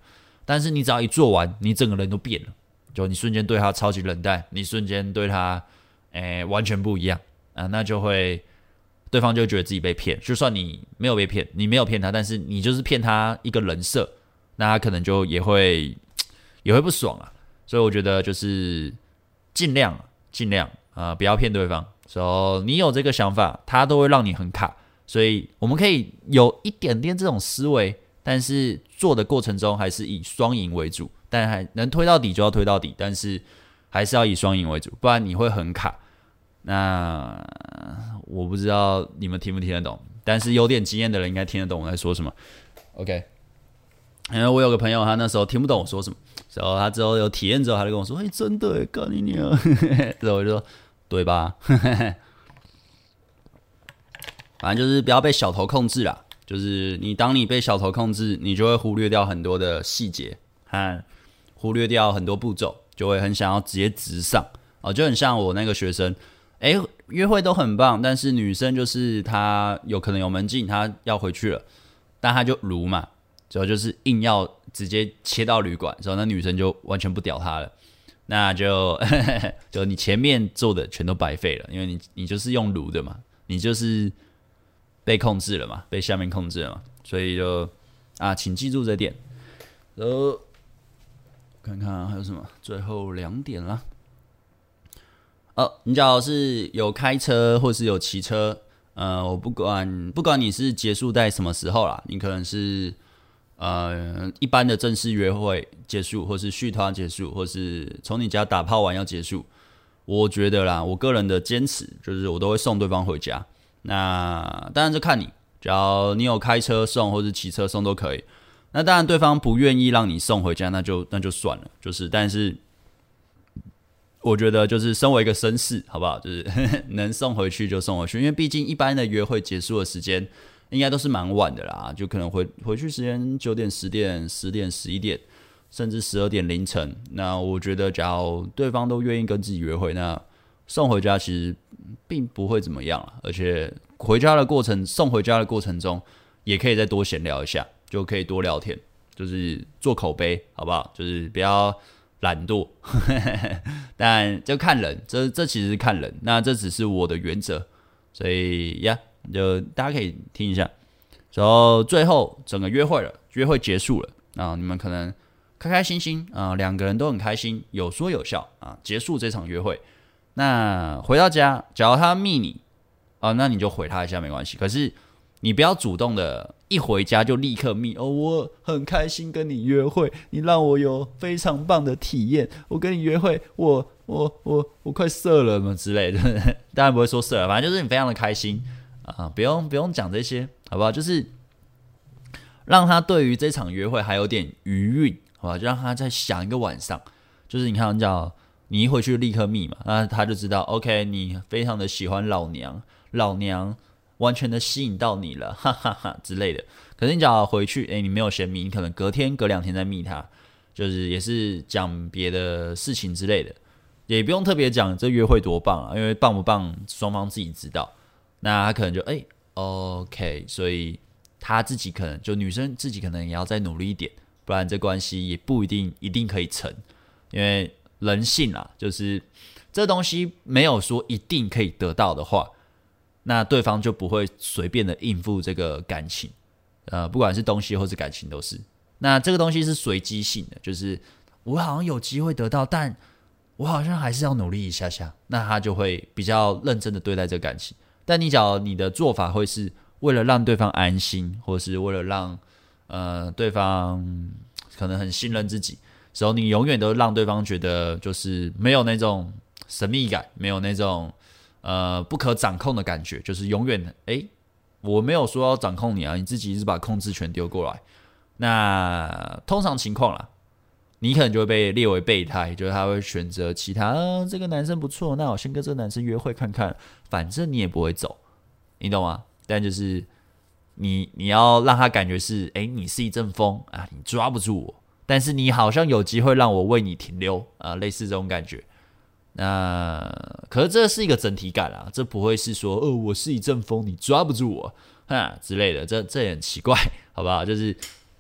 但是你只要一做完，你整个人都变了，就你瞬间对他超级冷淡，你瞬间对他，诶、完全不一样啊，那就会对方就会觉得自己被骗。就算你没有被骗，你没有骗他，但是你就是骗他一个人设，那他可能就也会也会不爽啊。所以我觉得就是尽量尽量啊、呃，不要骗对方。所以你有这个想法，他都会让你很卡。所以我们可以有一点点这种思维，但是做的过程中还是以双赢为主，但还能推到底就要推到底，但是还是要以双赢为主，不然你会很卡。那我不知道你们听不听得懂，但是有点经验的人应该听得懂我在说什么。OK， 因为我有个朋友，他那时候听不懂我说什么，然后他之后有体验之后，他就跟我说：“哎、欸，真的耶，干你娘！”然后我就说：“对吧？”反正就是不要被小头控制啦。就是你当你被小头控制，你就会忽略掉很多的细节和忽略掉很多步骤，就会很想要直接直上哦，就很像我那个学生，哎、欸，约会都很棒，但是女生就是她有可能有门禁，她要回去了，但她就如嘛，之后就是硬要直接切到旅馆，之后那女生就完全不屌她了，那就就你前面做的全都白费了，因为你你就是用如的嘛，你就是被控制了嘛，被下面控制了嘛，所以就啊，请记住这点。然后看看还有什么，最后两点啦。哦，你假如是有开车或是有骑车，呃，我不管不管你是结束在什么时候啦，你可能是呃一般的正式约会结束，或是续团结束，或是从你家打炮完要结束，我觉得啦，我个人的坚持就是我都会送对方回家。那当然就看你，只要你有开车送或是骑车送都可以。那当然对方不愿意让你送回家，那就那就算了。就是但是我觉得就是身为一个绅士，好不好？就是呵呵能送回去就送回去，因为毕竟一般的约会结束的时间应该都是蛮晚的啦，就可能回回去时间九点、十点、十点、十一点，甚至十二点凌晨。那我觉得，假如对方都愿意跟自己约会，那送回家其实并不会怎么样，而且回家的过程，送回家的过程中，也可以再多闲聊一下，就可以多聊天，就是做口碑，好不好？就是不要懒惰，但就看人，这这其实是看人，那这只是我的原则，所以呀，就大家可以听一下。然后最后整个约会了，约会结束了啊，你们可能开开心心啊，两个人都很开心，有说有笑啊，结束这场约会。那回到家，假如他密你啊，那你就回他一下没关系。可是你不要主动的，一回家就立刻密哦，我很开心跟你约会，你让我有非常棒的体验。我跟你约会，我我我我快射了嘛之类的，当然不会说射了，反正就是你非常的开心啊，不用不用讲这些，好不好？就是让他对于这场约会还有点余韵，好吧？就让他再想一个晚上。就是你看，讲你一回去立刻密嘛，那他就知道 ，OK， 你非常的喜欢老娘，老娘完全的吸引到你了，哈哈哈之类的。可是你只要回去，哎，你没有先密，你可能隔天、隔两天再密他，就是也是讲别的事情之类的，也不用特别讲这约会多棒啊，因为棒不棒双方自己知道。那他可能就哎 ，OK， 所以他自己可能就女生自己可能也要再努力一点，不然这关系也不一定一定可以成，因为人性啦，就是这东西没有说一定可以得到的话，那对方就不会随便的应付这个感情，呃，不管是东西或是感情都是。那这个东西是随机性的，就是我好像有机会得到，但我好像还是要努力一下下，那他就会比较认真的对待这个感情。但你假如你的做法会是为了让对方安心，或是为了让呃对方可能很信任自己，所以你永远都让对方觉得就是没有那种神秘感，没有那种呃不可掌控的感觉，就是永远诶我没有说要掌控你啊，你自己一直把控制权丢过来。那通常情况啦，你可能就会被列为备胎，就是他会选择其他、啊、这个男生不错，那我先跟这个男生约会看看，反正你也不会走，你懂吗？但就是你你要让他感觉是诶你是一阵风啊，你抓不住我，但是你好像有机会让我为你停留啊，类似这种感觉。那可是这是一个整体感啊，这不会是说哦我是一阵风你抓不住我哈之类的，这这也很奇怪，好不好？就是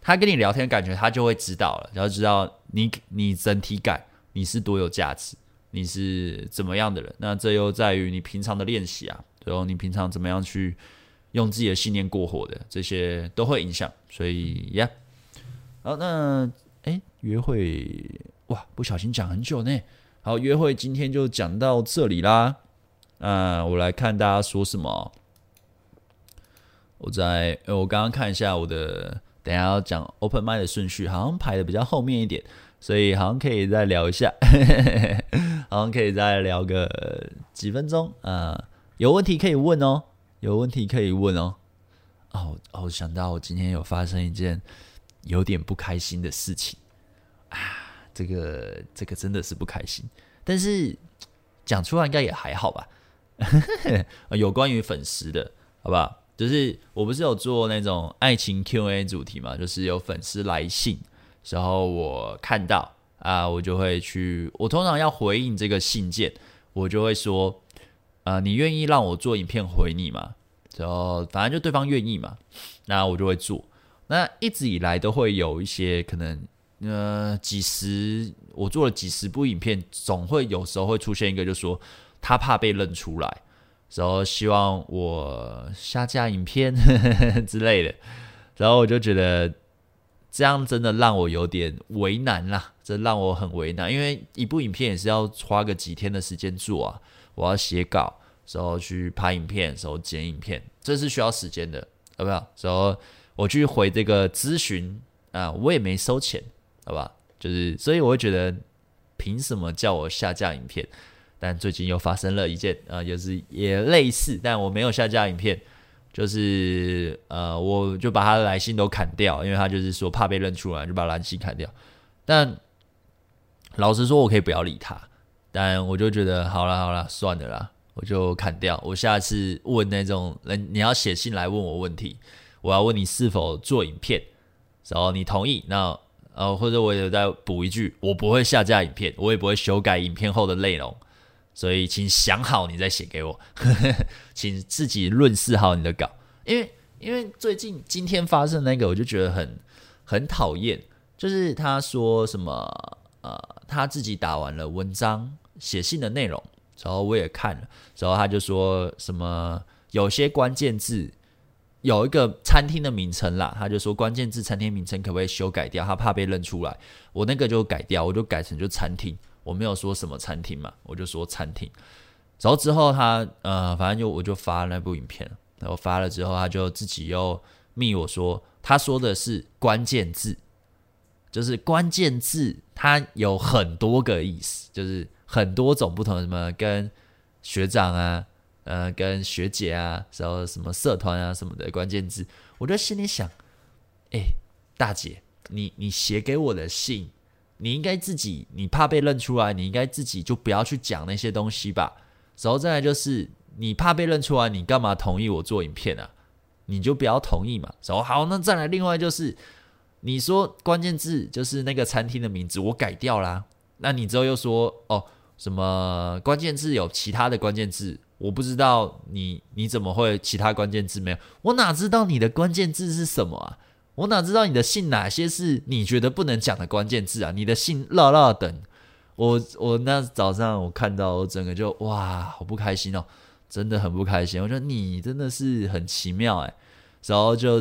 他跟你聊天，感觉他就会知道了，然后知道你你整体感你是多有价值，你是怎么样的人。那这又在于你平常的练习啊，然后你平常怎么样去用自己的信念过活的，这些都会影响。所以呀，好，那哎，约会哇，不小心讲很久呢。好，约会今天就讲到这里啦。那我来看大家说什么。我在，我刚刚看一下我的，等一下要讲 open mic 的顺序，好像排的比较后面一点，所以好像可以再聊一下，好像可以再聊个几分钟啊、呃。有问题可以问哦，有问题可以问哦。哦哦，想到我今天有发生一件有点不开心的事情啊，这个这个真的是不开心，但是讲出来应该也还好吧。有关于粉丝的，好不好？就是我不是有做那种爱情 Q and A 主题嘛，就是有粉丝来信，然后我看到啊，我就会去，我通常要回应这个信件，我就会说，啊，你愿意让我做影片回你吗？然后反正就对方愿意嘛，那我就会做。那一直以来都会有一些可能，呃，几十，我做了几十部影片，总会有时候会出现一个，就说他怕被认出来。然后希望我下架影片之类的，然后我就觉得这样真的让我有点为难啦，这让我很为难，因为一部影片也是要花个几天的时间做啊，我要写稿，然后去拍影片，然后剪影片，这是需要时间的，好不好？然后我去回这个咨询啊，我也没收钱，好不好？就是所以我会觉得，凭什么叫我下架影片？但最近又发生了一件，呃，就是也类似，但我没有下架影片，就是呃，我就把他的来信都砍掉，因为他就是说怕被认出来，就把来信砍掉。但老实说，我可以不要理他，但我就觉得好啦好啦，算了啦，我就砍掉。我下次问那种人，你要写信来问我问题，我要问你是否做影片，然后你同意，那呃，或者我也再补一句，我不会下架影片，我也不会修改影片后的内容。所以请想好你再写给我请自己润饰好你的稿，因为因为最近今天发生那个我就觉得很很讨厌，就是他说什么呃他自己打完了文章写信的内容，然后我也看了，然后他就说什么有些关键字有一个餐厅的名称啦，他就说关键字餐厅名称可不可以修改掉，他怕被认出来，我那个就改掉，我就改成就餐厅，我没有说什么餐厅嘛，我就说餐厅。然后之后他呃，反正就我就发了那部影片，然后发了之后，他就自己又密我说，他说的是关键字，就是关键字它有很多个意思，就是很多种不同的，什么跟学长啊，呃，跟学姐啊，然后什么社团啊什么的关键字，我就心里想，哎、欸，大姐，你你写给我的信。你应该自己，你怕被认出来，你应该自己就不要去讲那些东西吧。然后再来就是，你怕被认出来，你干嘛同意我做影片啊？你就不要同意嘛。然后好，那再来另外就是，你说关键字就是那个餐厅的名字，我改掉啦。那你之后又说哦，什么关键字有其他的关键字，我不知道你你怎么会其他关键字没有？我哪知道你的关键字是什么啊？我哪知道你的信哪些是你觉得不能讲的关键字啊？你的信落落等，我我那早上我看到，我整个就哇，好不开心哦，真的很不开心。我觉得你真的是很奇妙哎，然后就是，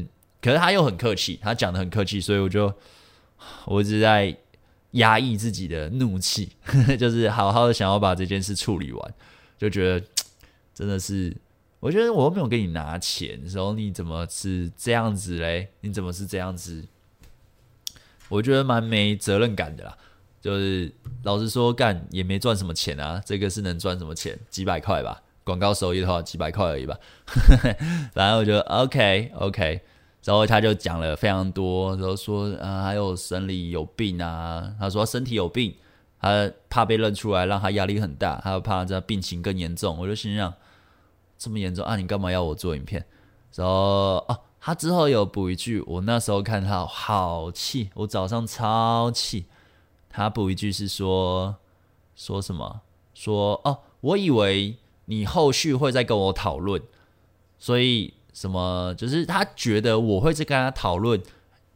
可是他又很客气，他讲的很客气，所以我就我一直在压抑自己的怒气，就是好好的想要把这件事处理完，就觉得真的是。我觉得我又没有给你拿钱，然后你怎么是这样子嘞？你怎么是这样子？我觉得蛮没责任感的啦。就是老实说，干也没赚什么钱啊。这个是能赚什么钱？几百块吧，广告收益的话几百块而已吧。然后我就 OK OK， 然后他就讲了非常多，然后说啊，还有生理有病啊。他说身体有病，他怕被认出来，让他压力很大，他怕这病情更严重。我就心想。这么严重啊！你干嘛要我做影片？然后哦，他之后有补一句，我那时候看他好气，我早上超气。他补一句是说说什么？说哦，我以为你后续会再跟我讨论，所以什么就是他觉得我会再跟他讨论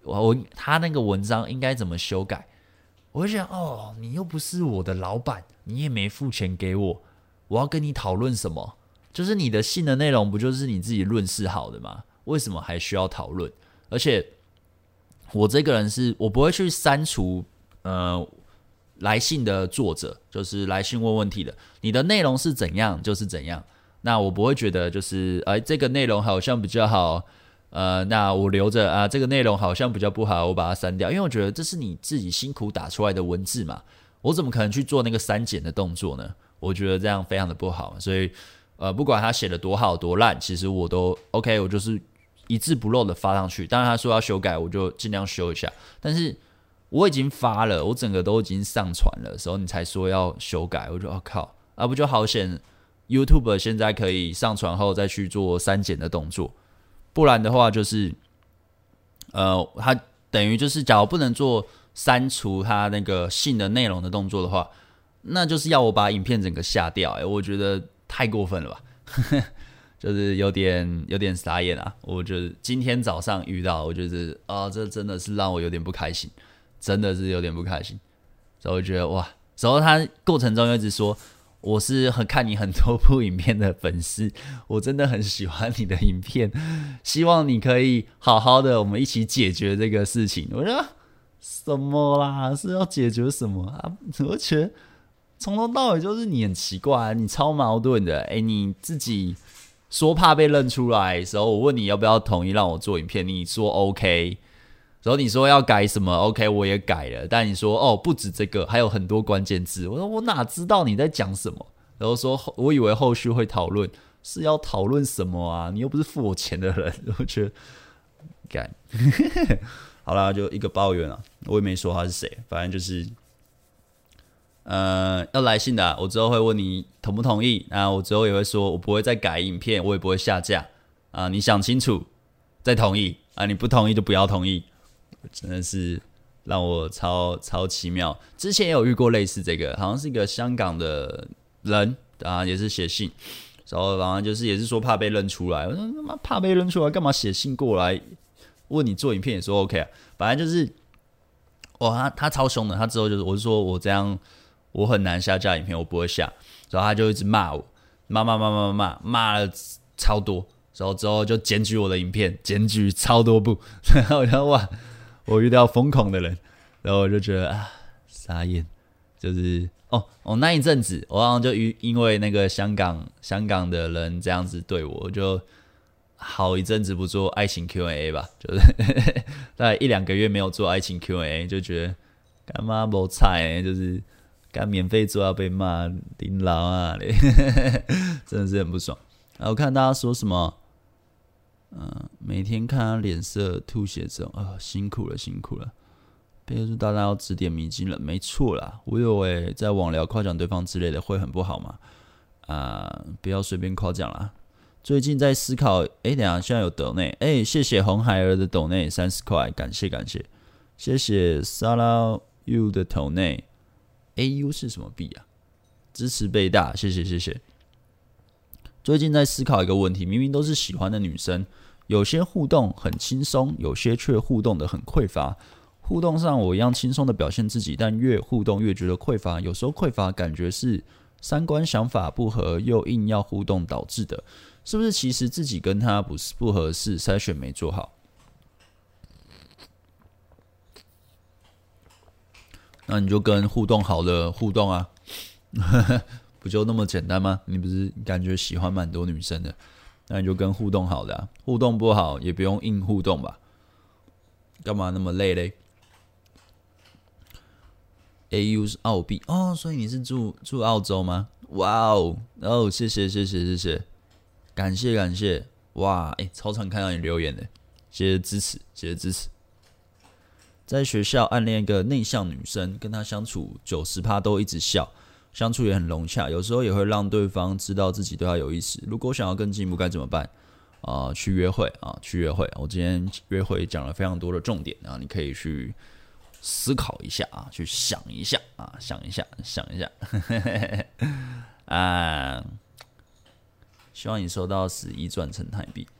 我他那个文章应该怎么修改？我会想，哦，你又不是我的老板，你也没付钱给我，我要跟你讨论什么？就是你的信的内容不就是你自己论事好的吗？为什么还需要讨论？而且我这个人是我不会去删除呃来信的作者，就是来信问问题的，你的内容是怎样就是怎样。那我不会觉得就是哎、呃、这个内容好像比较好。呃，那我留着啊，这个内容好像比较不好，我把它删掉，因为我觉得这是你自己辛苦打出来的文字嘛，我怎么可能去做那个删减的动作呢？我觉得这样非常的不好，所以呃，不管他写的多好多烂，其实我都 OK， 我就是一字不漏的发上去。当然他说要修改，我就尽量修一下，但是我已经发了，我整个都已经上传了的时候，你才说要修改，我就哦靠，啊不就好险 YouTube 现在可以上传后再去做删减的动作。不然的话，就是，呃，他等于就是，假如不能做删除他那个信的内容的动作的话，那就是要我把影片整个下掉、欸。我觉得太过分了吧，就是有点有点傻眼啊。我觉得今天早上遇到，我觉得啊，这真的是让我有点不开心，真的是有点不开心。所以我觉得哇，然后他过程中一直说。我是很看你很多部影片的粉丝，我真的很喜欢你的影片，希望你可以好好的，我们一起解决这个事情。我说什么啦？是要解决什么啊？我觉得从头到尾就是你很奇怪、啊，你超矛盾的。哎、欸，你自己说怕被认出来的时候，我问你要不要同意让我做影片，你说 OK。然后你说要改什么 ？OK， 我也改了。但你说哦，不止这个，还有很多关键字。我说我哪知道你在讲什么？然后说我以为后续会讨论，是要讨论什么啊？你又不是付我钱的人。我觉得干，好啦，就一个抱怨啊，我也没说他是谁，反正就是呃要来信的、啊，我之后会问你同不同意。那我之后也会说，我不会再改影片，我也不会下架啊。你想清楚再同意啊，你不同意就不要同意。真的是让我超超奇妙。之前也有遇过类似这个，好像是一个香港的人啊，也是写信，然后反正就是也是说怕被认出来。我说他妈怕被认出来，干嘛写信过来问你做影片也说 OK 啊？反正就是哇，他他超凶的。他之后就是我是说我这样我很难下架影片，我不会下，然后他就一直骂我，骂骂骂骂骂骂了超多，然后之后就检举我的影片，检举超多部，然后我就哇。我遇到疯狂的人，然后我就觉得啊，傻眼，就是哦哦那一阵子，我好像就因为那个香港香港的人这样子对我，我就好一阵子不做爱情 Q and A 吧，就是大概一两个月没有做爱情 Q and A， 就觉得干嘛没菜、欸，就是干免费做要被骂，顶老啊，真的是很不爽。然后看大家说什么。嗯，每天看他脸色吐血这种啊、呃，辛苦了，辛苦了。别说大家要指点迷津了，没错啦。我有诶，在网聊夸奖对方之类的，会很不好嘛？啊、呃，不要随便夸奖啦。最近在思考，诶，等一下现在有抖内，诶，谢谢红孩儿的抖内三十块，感谢感谢，谢谢沙拉 U 的抖内 ，A U 是什么币啊？支持北大，谢谢谢谢。最近在思考一个问题，明明都是喜欢的女生，有些互动很轻松，有些却互动的很匮乏。互动上我一样轻松的表现自己，但越互动越觉得匮乏。有时候匮乏感觉是三观想法不合，又硬要互动导致的，是不是？其实自己跟他不是不合适，筛选没做好。那你就跟互动好的互动啊。不就那么简单吗？你不是感觉喜欢蛮多女生的，那你就跟互动好的啊，互动不好也不用硬互动吧？干嘛那么累嘞 ？A U 是澳币哦，所以你是住住澳洲吗？哇哦，哦，谢谢谢谢谢谢，感谢感谢，哇，哎、欸，超常看到你留言的，谢谢支持，谢谢支持。在学校暗恋一个内向女生，跟她相处 百分之九十 都一直笑。相处也很融洽，有时候也会让对方知道自己对他有意思。如果想要更进一步该怎么办？啊、呃，去约会啊，去约會。我今天约會講了非常多的重點啊，你可以去思考一下啊，去想一下啊，想一下，想一下。啊，希望你收到十一轉成台幣。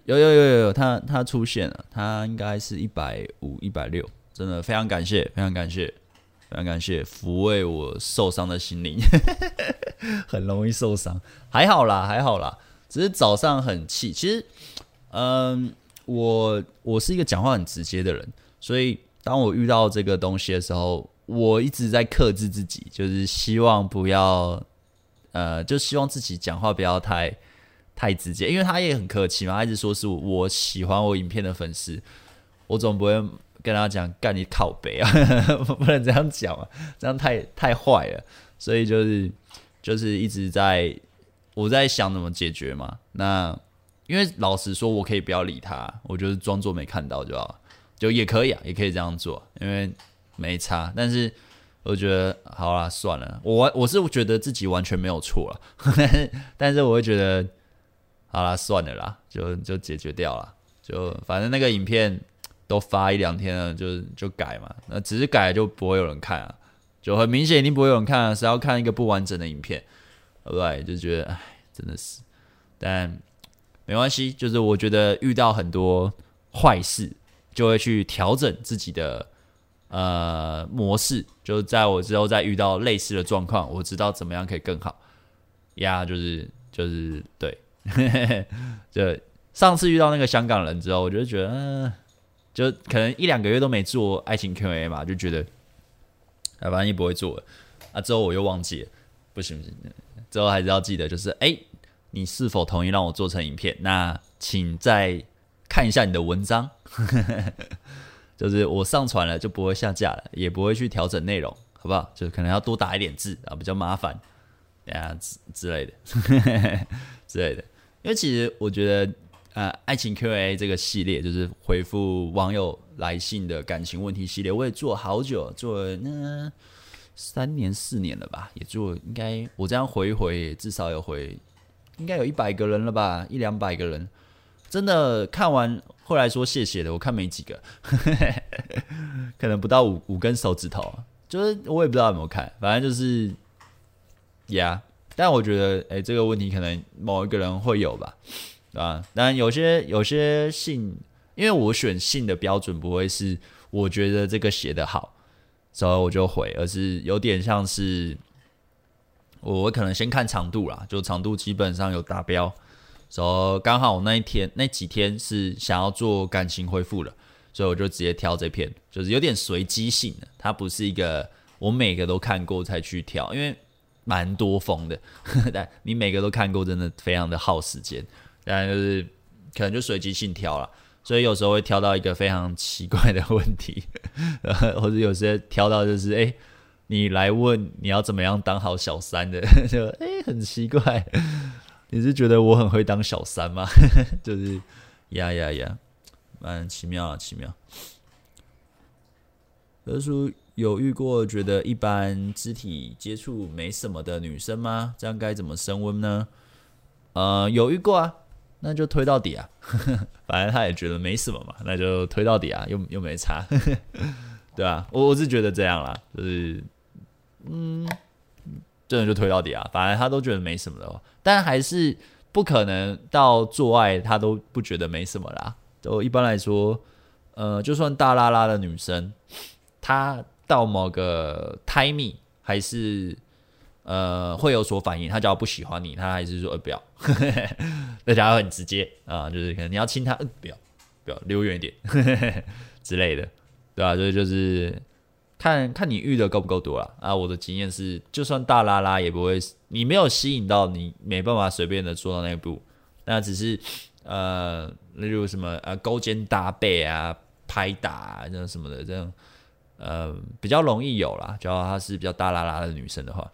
有有有有有，他他出现了，他应该是一百五、一百六，真的非常感谢，非常感谢，非常感谢，抚慰我受伤的心灵，很容易受伤，还好啦，还好啦，只是早上很气。其实，嗯，我我是一个讲话很直接的人，所以当我遇到这个东西的时候，我一直在克制自己，就是希望不要，呃，就希望自己讲话不要太。太直接，因为他也很客气嘛，他一直说是我喜欢我影片的粉丝，我总不会跟他讲干你靠北啊，不能这样讲啊，这样太太坏了，所以就是就是一直在我在想怎么解决嘛。那因为老实说，我可以不要理他，我就是装作没看到就好，就也可以啊，也可以这样做，因为没差。但是我觉得好啦，算了，我我是觉得自己完全没有错了，但是我会觉得。好啦，算了啦，就就解决掉了。就反正那个影片都发一两天了，就就改嘛。那只是改了就不会有人看啊，就很明显一定不会有人看啊。谁要看一个不完整的影片，对不对？就觉得哎，真的是。但没关系，就是我觉得遇到很多坏事，就会去调整自己的呃模式。就在我之后再遇到类似的状况，我知道怎么样可以更好。呀、yeah, 就是就是对。就上次遇到那个香港人之后，我就觉得，嗯、呃，就可能一两个月都没做爱情 Q and A 嘛，就觉得，啊，反正也不会做了。啊，之后我又忘记了，不行不行，之后还是要记得，就是，哎、欸，你是否同意让我做成影片？那请再看一下你的文章，就是我上传了就不会下架了，也不会去调整内容，好不好？就可能要多打一点字啊，比较麻烦，啊之之类的之类的。因为其实我觉得，呃，爱情 Q and A 这个系列就是回复网友来信的感情问题系列，我也做好久，做了那三年四年了吧，也做应该我这样回一回，至少有回，应该有一百个人了吧，一两百个人，真的看完后来说谢谢的，我看没几个，可能不到五五根手指头，就是我也不知道有没有看，反正就是呀。Yeah, 但我觉得，哎、欸，这个问题可能某一个人会有吧，对吧？当然有些有些信，因为我选信的标准不会是我觉得这个写得好，所以我就回，而是有点像是我可能先看长度啦，就长度基本上有达标，所以刚好我那一天那几天是想要做感情恢复的，所以我就直接挑这篇，就是有点随机性的，它不是一个我每个都看过才去挑，因为。蛮多封的，但你每个都看过，真的非常的耗时间。当然就是可能就随机性挑啦，所以有时候会挑到一个非常奇怪的问题，或者有些挑到就是哎、欸，你来问你要怎么样当好小三的，就哎、欸、很奇怪，你是觉得我很会当小三吗？就是呀呀呀，蛮奇妙啊，奇妙。何叔有遇过觉得一般肢体接触没什么的女生吗？这样该怎么升温呢？呃，有遇过啊，那就推到底啊。反正他也觉得没什么嘛，那就推到底啊，又又没差，对啊，我我是觉得这样啦，就是嗯，真的就推到底啊。反正他都觉得没什么的，但还是不可能到做爱他都不觉得没什么啦。就一般来说，呃，就算大拉拉的女生。他到某个 timing 还是呃会有所反应，他只要不喜欢你，他还是说、呃、不要，大家很直接啊、呃，就是可能你要亲他，呃、不要不要，离我远一点之类的，对吧、啊？所以就是看看你遇的够不够多啦。啊，我的经验是，就算大拉拉也不会，你没有吸引到，你没办法随便的做到那一步，那只是呃，例如什么呃勾肩搭背啊、拍打啊这样什么的这样。呃，比较容易有啦，只要她是比较大拉拉的女生的话，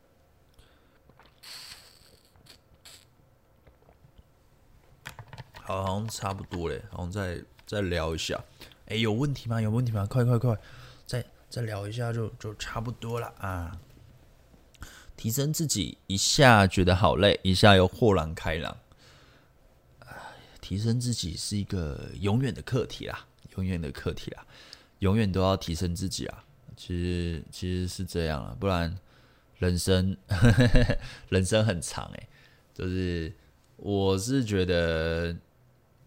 好，好像差不多嘞，好像再再聊一下。哎、欸，有问题吗？有问题吗？快快快，再再聊一下就就差不多了啊。提升自己一下觉得好累，一下又豁然开朗。提升自己是一个永远的课题啦，永远的课题啦。永远都要提升自己啊！其实其实是这样啊，不然人生呵呵人生很长哎、欸。就是我是觉得，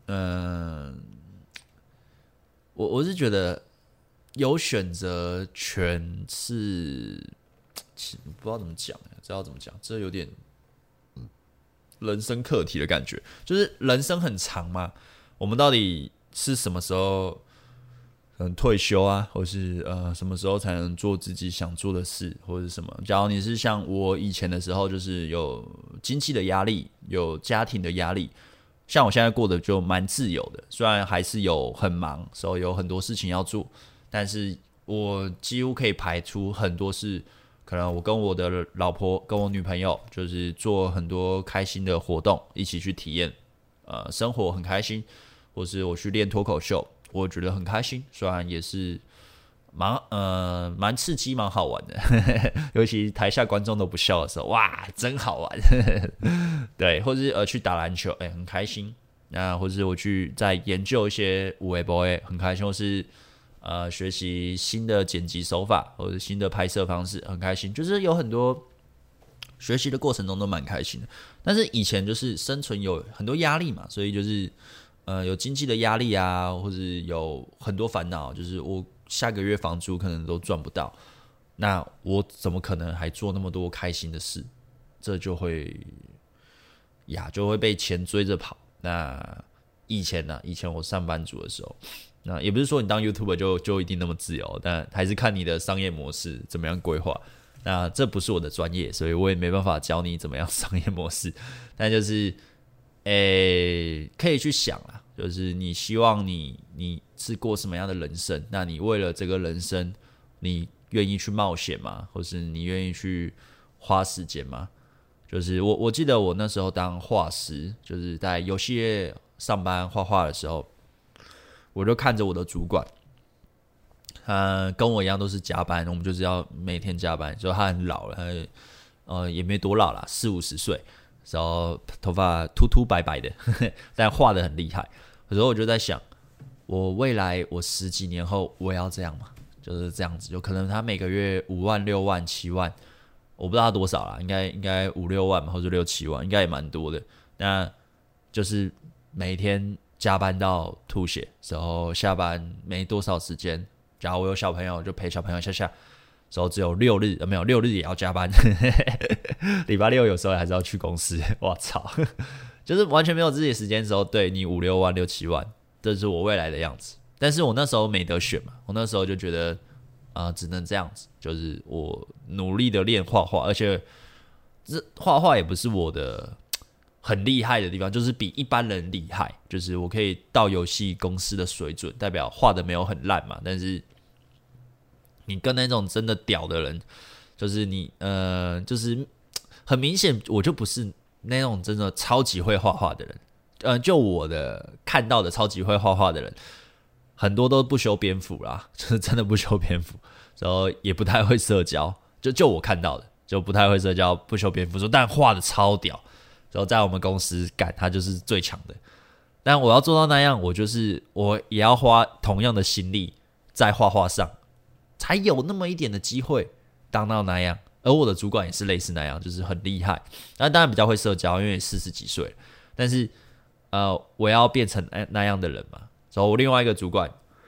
嗯、呃，我我是觉得有选择权是，不知道怎么讲，知道怎么讲，这有点人生课题的感觉。就是人生很长嘛，我们到底是什么时候可能退休啊，或是呃什么时候才能做自己想做的事，或者是什么？假如你是像我以前的时候，就是有经济的压力，有家庭的压力。像我现在过得就蛮自由的，虽然还是有很忙，所以有很多事情要做，但是我几乎可以排除很多事，可能我跟我的老婆、跟我女朋友，就是做很多开心的活动，一起去体验，呃，生活很开心，或是我去练脱口秀，我觉得很开心，虽然也是蛮呃蛮刺激、蛮好玩的，尤其台下观众都不笑的时候，哇，真好玩。对，或是呃去打篮球，哎、欸，很开心。那或是我去再研究一些有的没的，很开心。或是呃学习新的剪辑手法，或者新的拍摄方式，很开心。就是有很多学习的过程中都蛮开心的。但是以前就是生存有很多压力嘛，所以就是呃有经济的压力啊，或者有很多烦恼，就是我下个月房租可能都赚不到，那我怎么可能还做那么多开心的事？这就会呀，就会被钱追着跑。那以前呢、啊，以前我上班族的时候，那也不是说你当 YouTuber 就就一定那么自由，但还是看你的商业模式怎么样规划。那这不是我的专业，所以我也没办法教你怎么样商业模式。但就是，诶、欸，可以去想啦，就是你希望你你是过什么样的人生？那你为了这个人生，你愿意去冒险吗？或是你愿意去花时间吗？就是我我记得我那时候当画师，就是在游戏业上班画画的时候，我就看着我的主管，他跟我一样都是加班，我们就是要每天加班。所以他很老了，他呃也没多老啦，四五十岁，然后头发秃秃白白的，呵呵，但画得很厉害。有时候我就在想，我未来我十几年后我也要这样嘛？就是这样子，有可能他每个月五万、六万、七万。我不知道他多少啦，应该应该五六万或者六七万，应该也蛮多的。那就是每天加班到吐血，然后下班没多少时间。假如我有小朋友，就陪小朋友下下。然后只有六日，呃、没有六日也要加班。礼拜六有时候还是要去公司。我操，就是完全没有自己的时间的时候，对你五六万、六七万，这是我未来的样子。但是我那时候没得选嘛，我那时候就觉得。啊、呃，只能这样子，就是我努力的练画画，而且这画画也不是我的很厉害的地方，就是比一般人厉害，就是我可以到游戏公司的水准，代表画的没有很烂嘛。但是你跟那种真的屌的人，就是你呃，就是很明显，我就不是那种真的超级会画画的人。呃，就我的看到的超级会画画的人。很多都不修边幅啦，就是真的不修边幅，然后也不太会社交，就就我看到的，就不太会社交，不修边幅，但画的超屌，然后在我们公司干，他就是最强的。但我要做到那样，我就是我也要花同样的心力在画画上，才有那么一点的机会当到那样。而我的主管也是类似那样，就是很厉害，那当然比较会社交，因为四十几岁，但是呃，我要变成那样的人嘛。然后我另外一个主管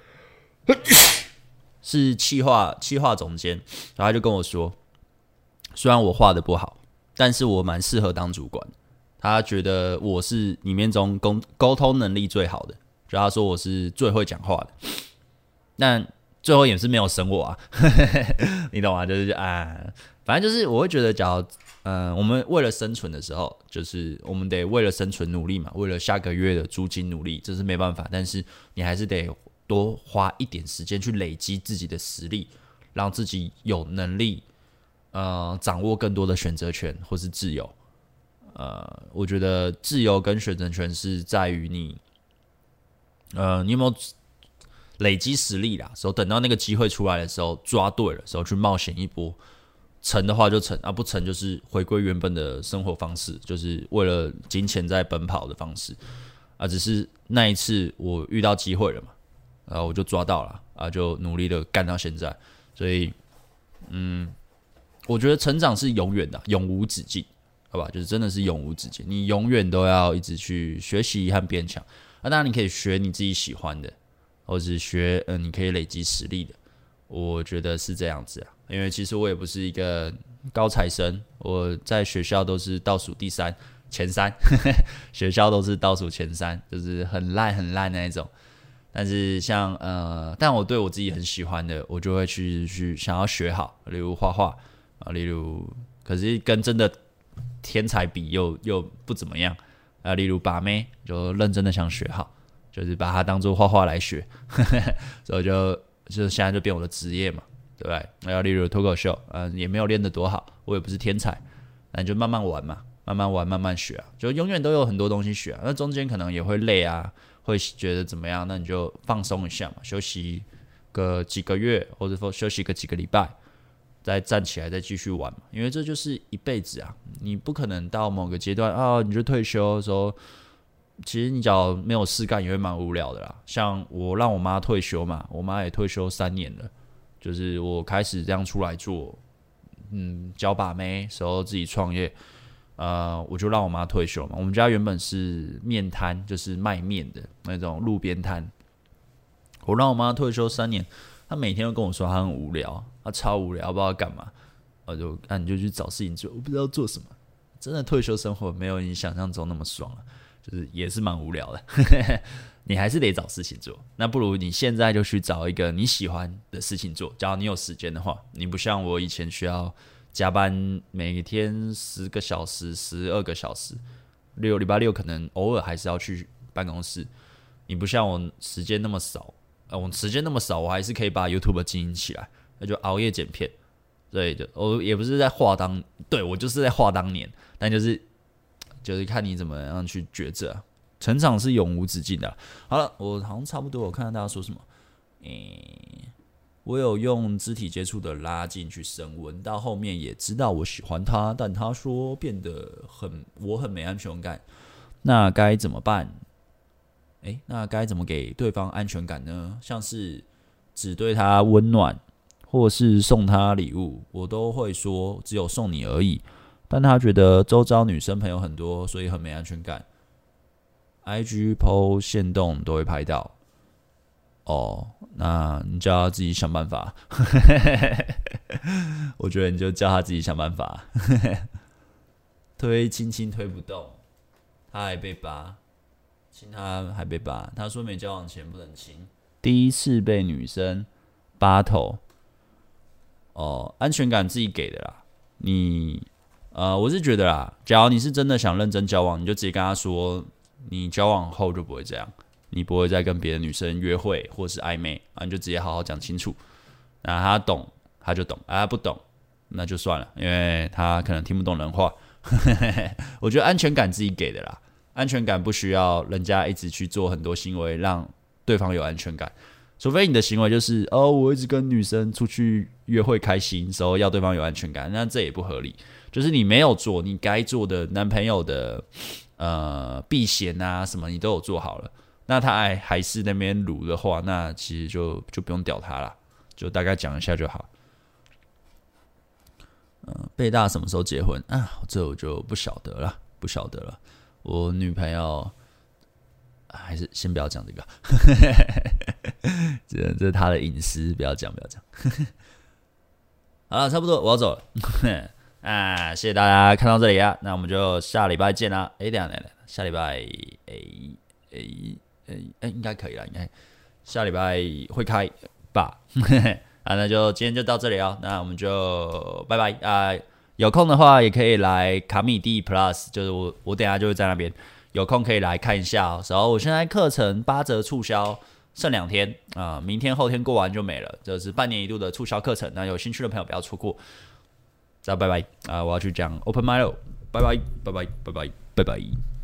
是企划企划总监，然后他就跟我说，虽然我画的不好，但是我蛮适合当主管。他觉得我是里面中沟沟通能力最好的，就他说我是最会讲话的。但最后也是没有审我啊，你懂吗？就是啊，反正就是我会觉得，假如嗯、呃，我们为了生存的时候，就是我们得为了生存努力嘛，为了下个月的租金努力，这是没办法。但是你还是得多花一点时间去累积自己的实力，让自己有能力，呃，掌握更多的选择权或是自由。呃，我觉得自由跟选择权是在于你，呃，你有没有累积实力啦？所以等到那个机会出来的时候，抓对了时候去冒险一波。成的话就成啊，不成就是回归原本的生活方式，就是为了金钱在奔跑的方式啊。只是那一次我遇到机会了嘛，然后我就抓到了啊，就努力的干到现在。所以，嗯，我觉得成长是永远的，永无止境，好吧？就是真的是永无止境，你永远都要一直去学习和变强。 当然你可以学你自己喜欢的，或是学嗯、呃、你可以累积实力的。我觉得是这样子啊，因为其实我也不是一个高材生，我在学校都是倒数第三、前三，学校都是倒数前三，就是很烂很烂那一种。但是像呃，但我对我自己很喜欢的，我就会去去想要学好，例如画画啊，例如可是跟真的天才比又又不怎么样啊，例如把妹，就认真的想学好，就是把它当做画画来学，所以就就现在就变我的职业嘛，对不对？然后例如脱口秀，呃，也没有练得多好，我也不是天才，那你就慢慢玩嘛，慢慢玩，慢慢学啊，就永远都有很多东西学啊，那中间可能也会累啊。会觉得怎么样？那你就放松一下嘛，休息个几个月，或者说休息个几个礼拜，再站起来再继续玩嘛。因为这就是一辈子啊，你不可能到某个阶段啊，你就退休的时候，其实你只要没有事干也会蛮无聊的啦。像我让我妈退休嘛，我妈也退休三年了，就是我开始这样出来做，嗯，教把妹时候自己创业。呃，我就让我妈退休嘛。我们家原本是面摊，就是卖面的那种路边摊。我让我妈退休三年，她每天都跟我说她很无聊，她超无聊，不知道干嘛。我就啊，你就去找事情做，我不知道做什么。真的退休生活没有你想象中那么爽了，就是也是蛮无聊的。你还是得找事情做，那不如你现在就去找一个你喜欢的事情做。假如你有时间的话，你不像我以前需要加班每天十个小时、十二个小时，六礼拜六可能偶尔还是要去办公室。你不像我时间那么少，呃，我时间那么少，我还是可以把 YouTube 经营起来，那就熬夜剪片。对的，我也不是在话当，对我就是在话当年，但就是就是看你怎么样去抉择、啊。成长是永无止境的、啊。好了，我好像差不多，我看到大家说什么，诶。我有用肢体接触的拉近去升温，到后面也知道我喜欢他，但他说变得很我很没安全感，那该怎么办？诶，那该怎么给对方安全感呢？像是只对他温暖，或是送他礼物，我都会说只有送你而已，但他觉得周遭女生朋友很多，所以很没安全感。I G po 限动都会拍到。哦，那你叫他自己想办法。我觉得你就叫他自己想办法。推亲亲推不动，他还被扒，亲他还被扒。他说没交往前不能亲。第一次被女生扒头，哦，安全感自己给的啦。你呃，我是觉得啦，假如你是真的想认真交往，你就直接跟他说，你交往后就不会这样。你不会再跟别的女生约会或是暧昧啊，你就直接好好讲清楚。那他懂他就懂，啊他不懂那就算了，因为他可能听不懂人话。我觉得安全感自己给的啦，安全感不需要人家一直去做很多行为让对方有安全感，除非你的行为就是哦，我一直跟女生出去约会开心，时候要对方有安全感，那这也不合理。就是你没有做你该做的男朋友的呃避嫌啊什么，你都有做好了。那他还还是那边鲁的话，那其实就就不用屌他啦，就大概讲一下就好。嗯，贝大什么时候结婚啊？这我就不晓得了，不晓得了。我女朋友还是先不要讲这个，这这是他的隐私，不要讲，不要讲。好了，差不多，我要走了。啊，谢谢大家看到这里啊，那我们就下礼拜见啦。哎，等一下等一下，下礼拜诶诶。诶、欸欸，应该可以了，应该下礼拜会开吧。啊，那就今天就到这里哦，那我们就拜拜啊、呃！有空的话也可以来卡米地 Plus， 就是我我等一下就会在那边，有空可以来看一下哦。然后我现在课程八折促销，剩两天啊、呃，明天后天过完就没了，这是半年一度的促销课程，那有兴趣的朋友不要错过。大家拜拜啊、呃！我要去讲 Open Milo， 拜拜拜拜拜拜拜拜。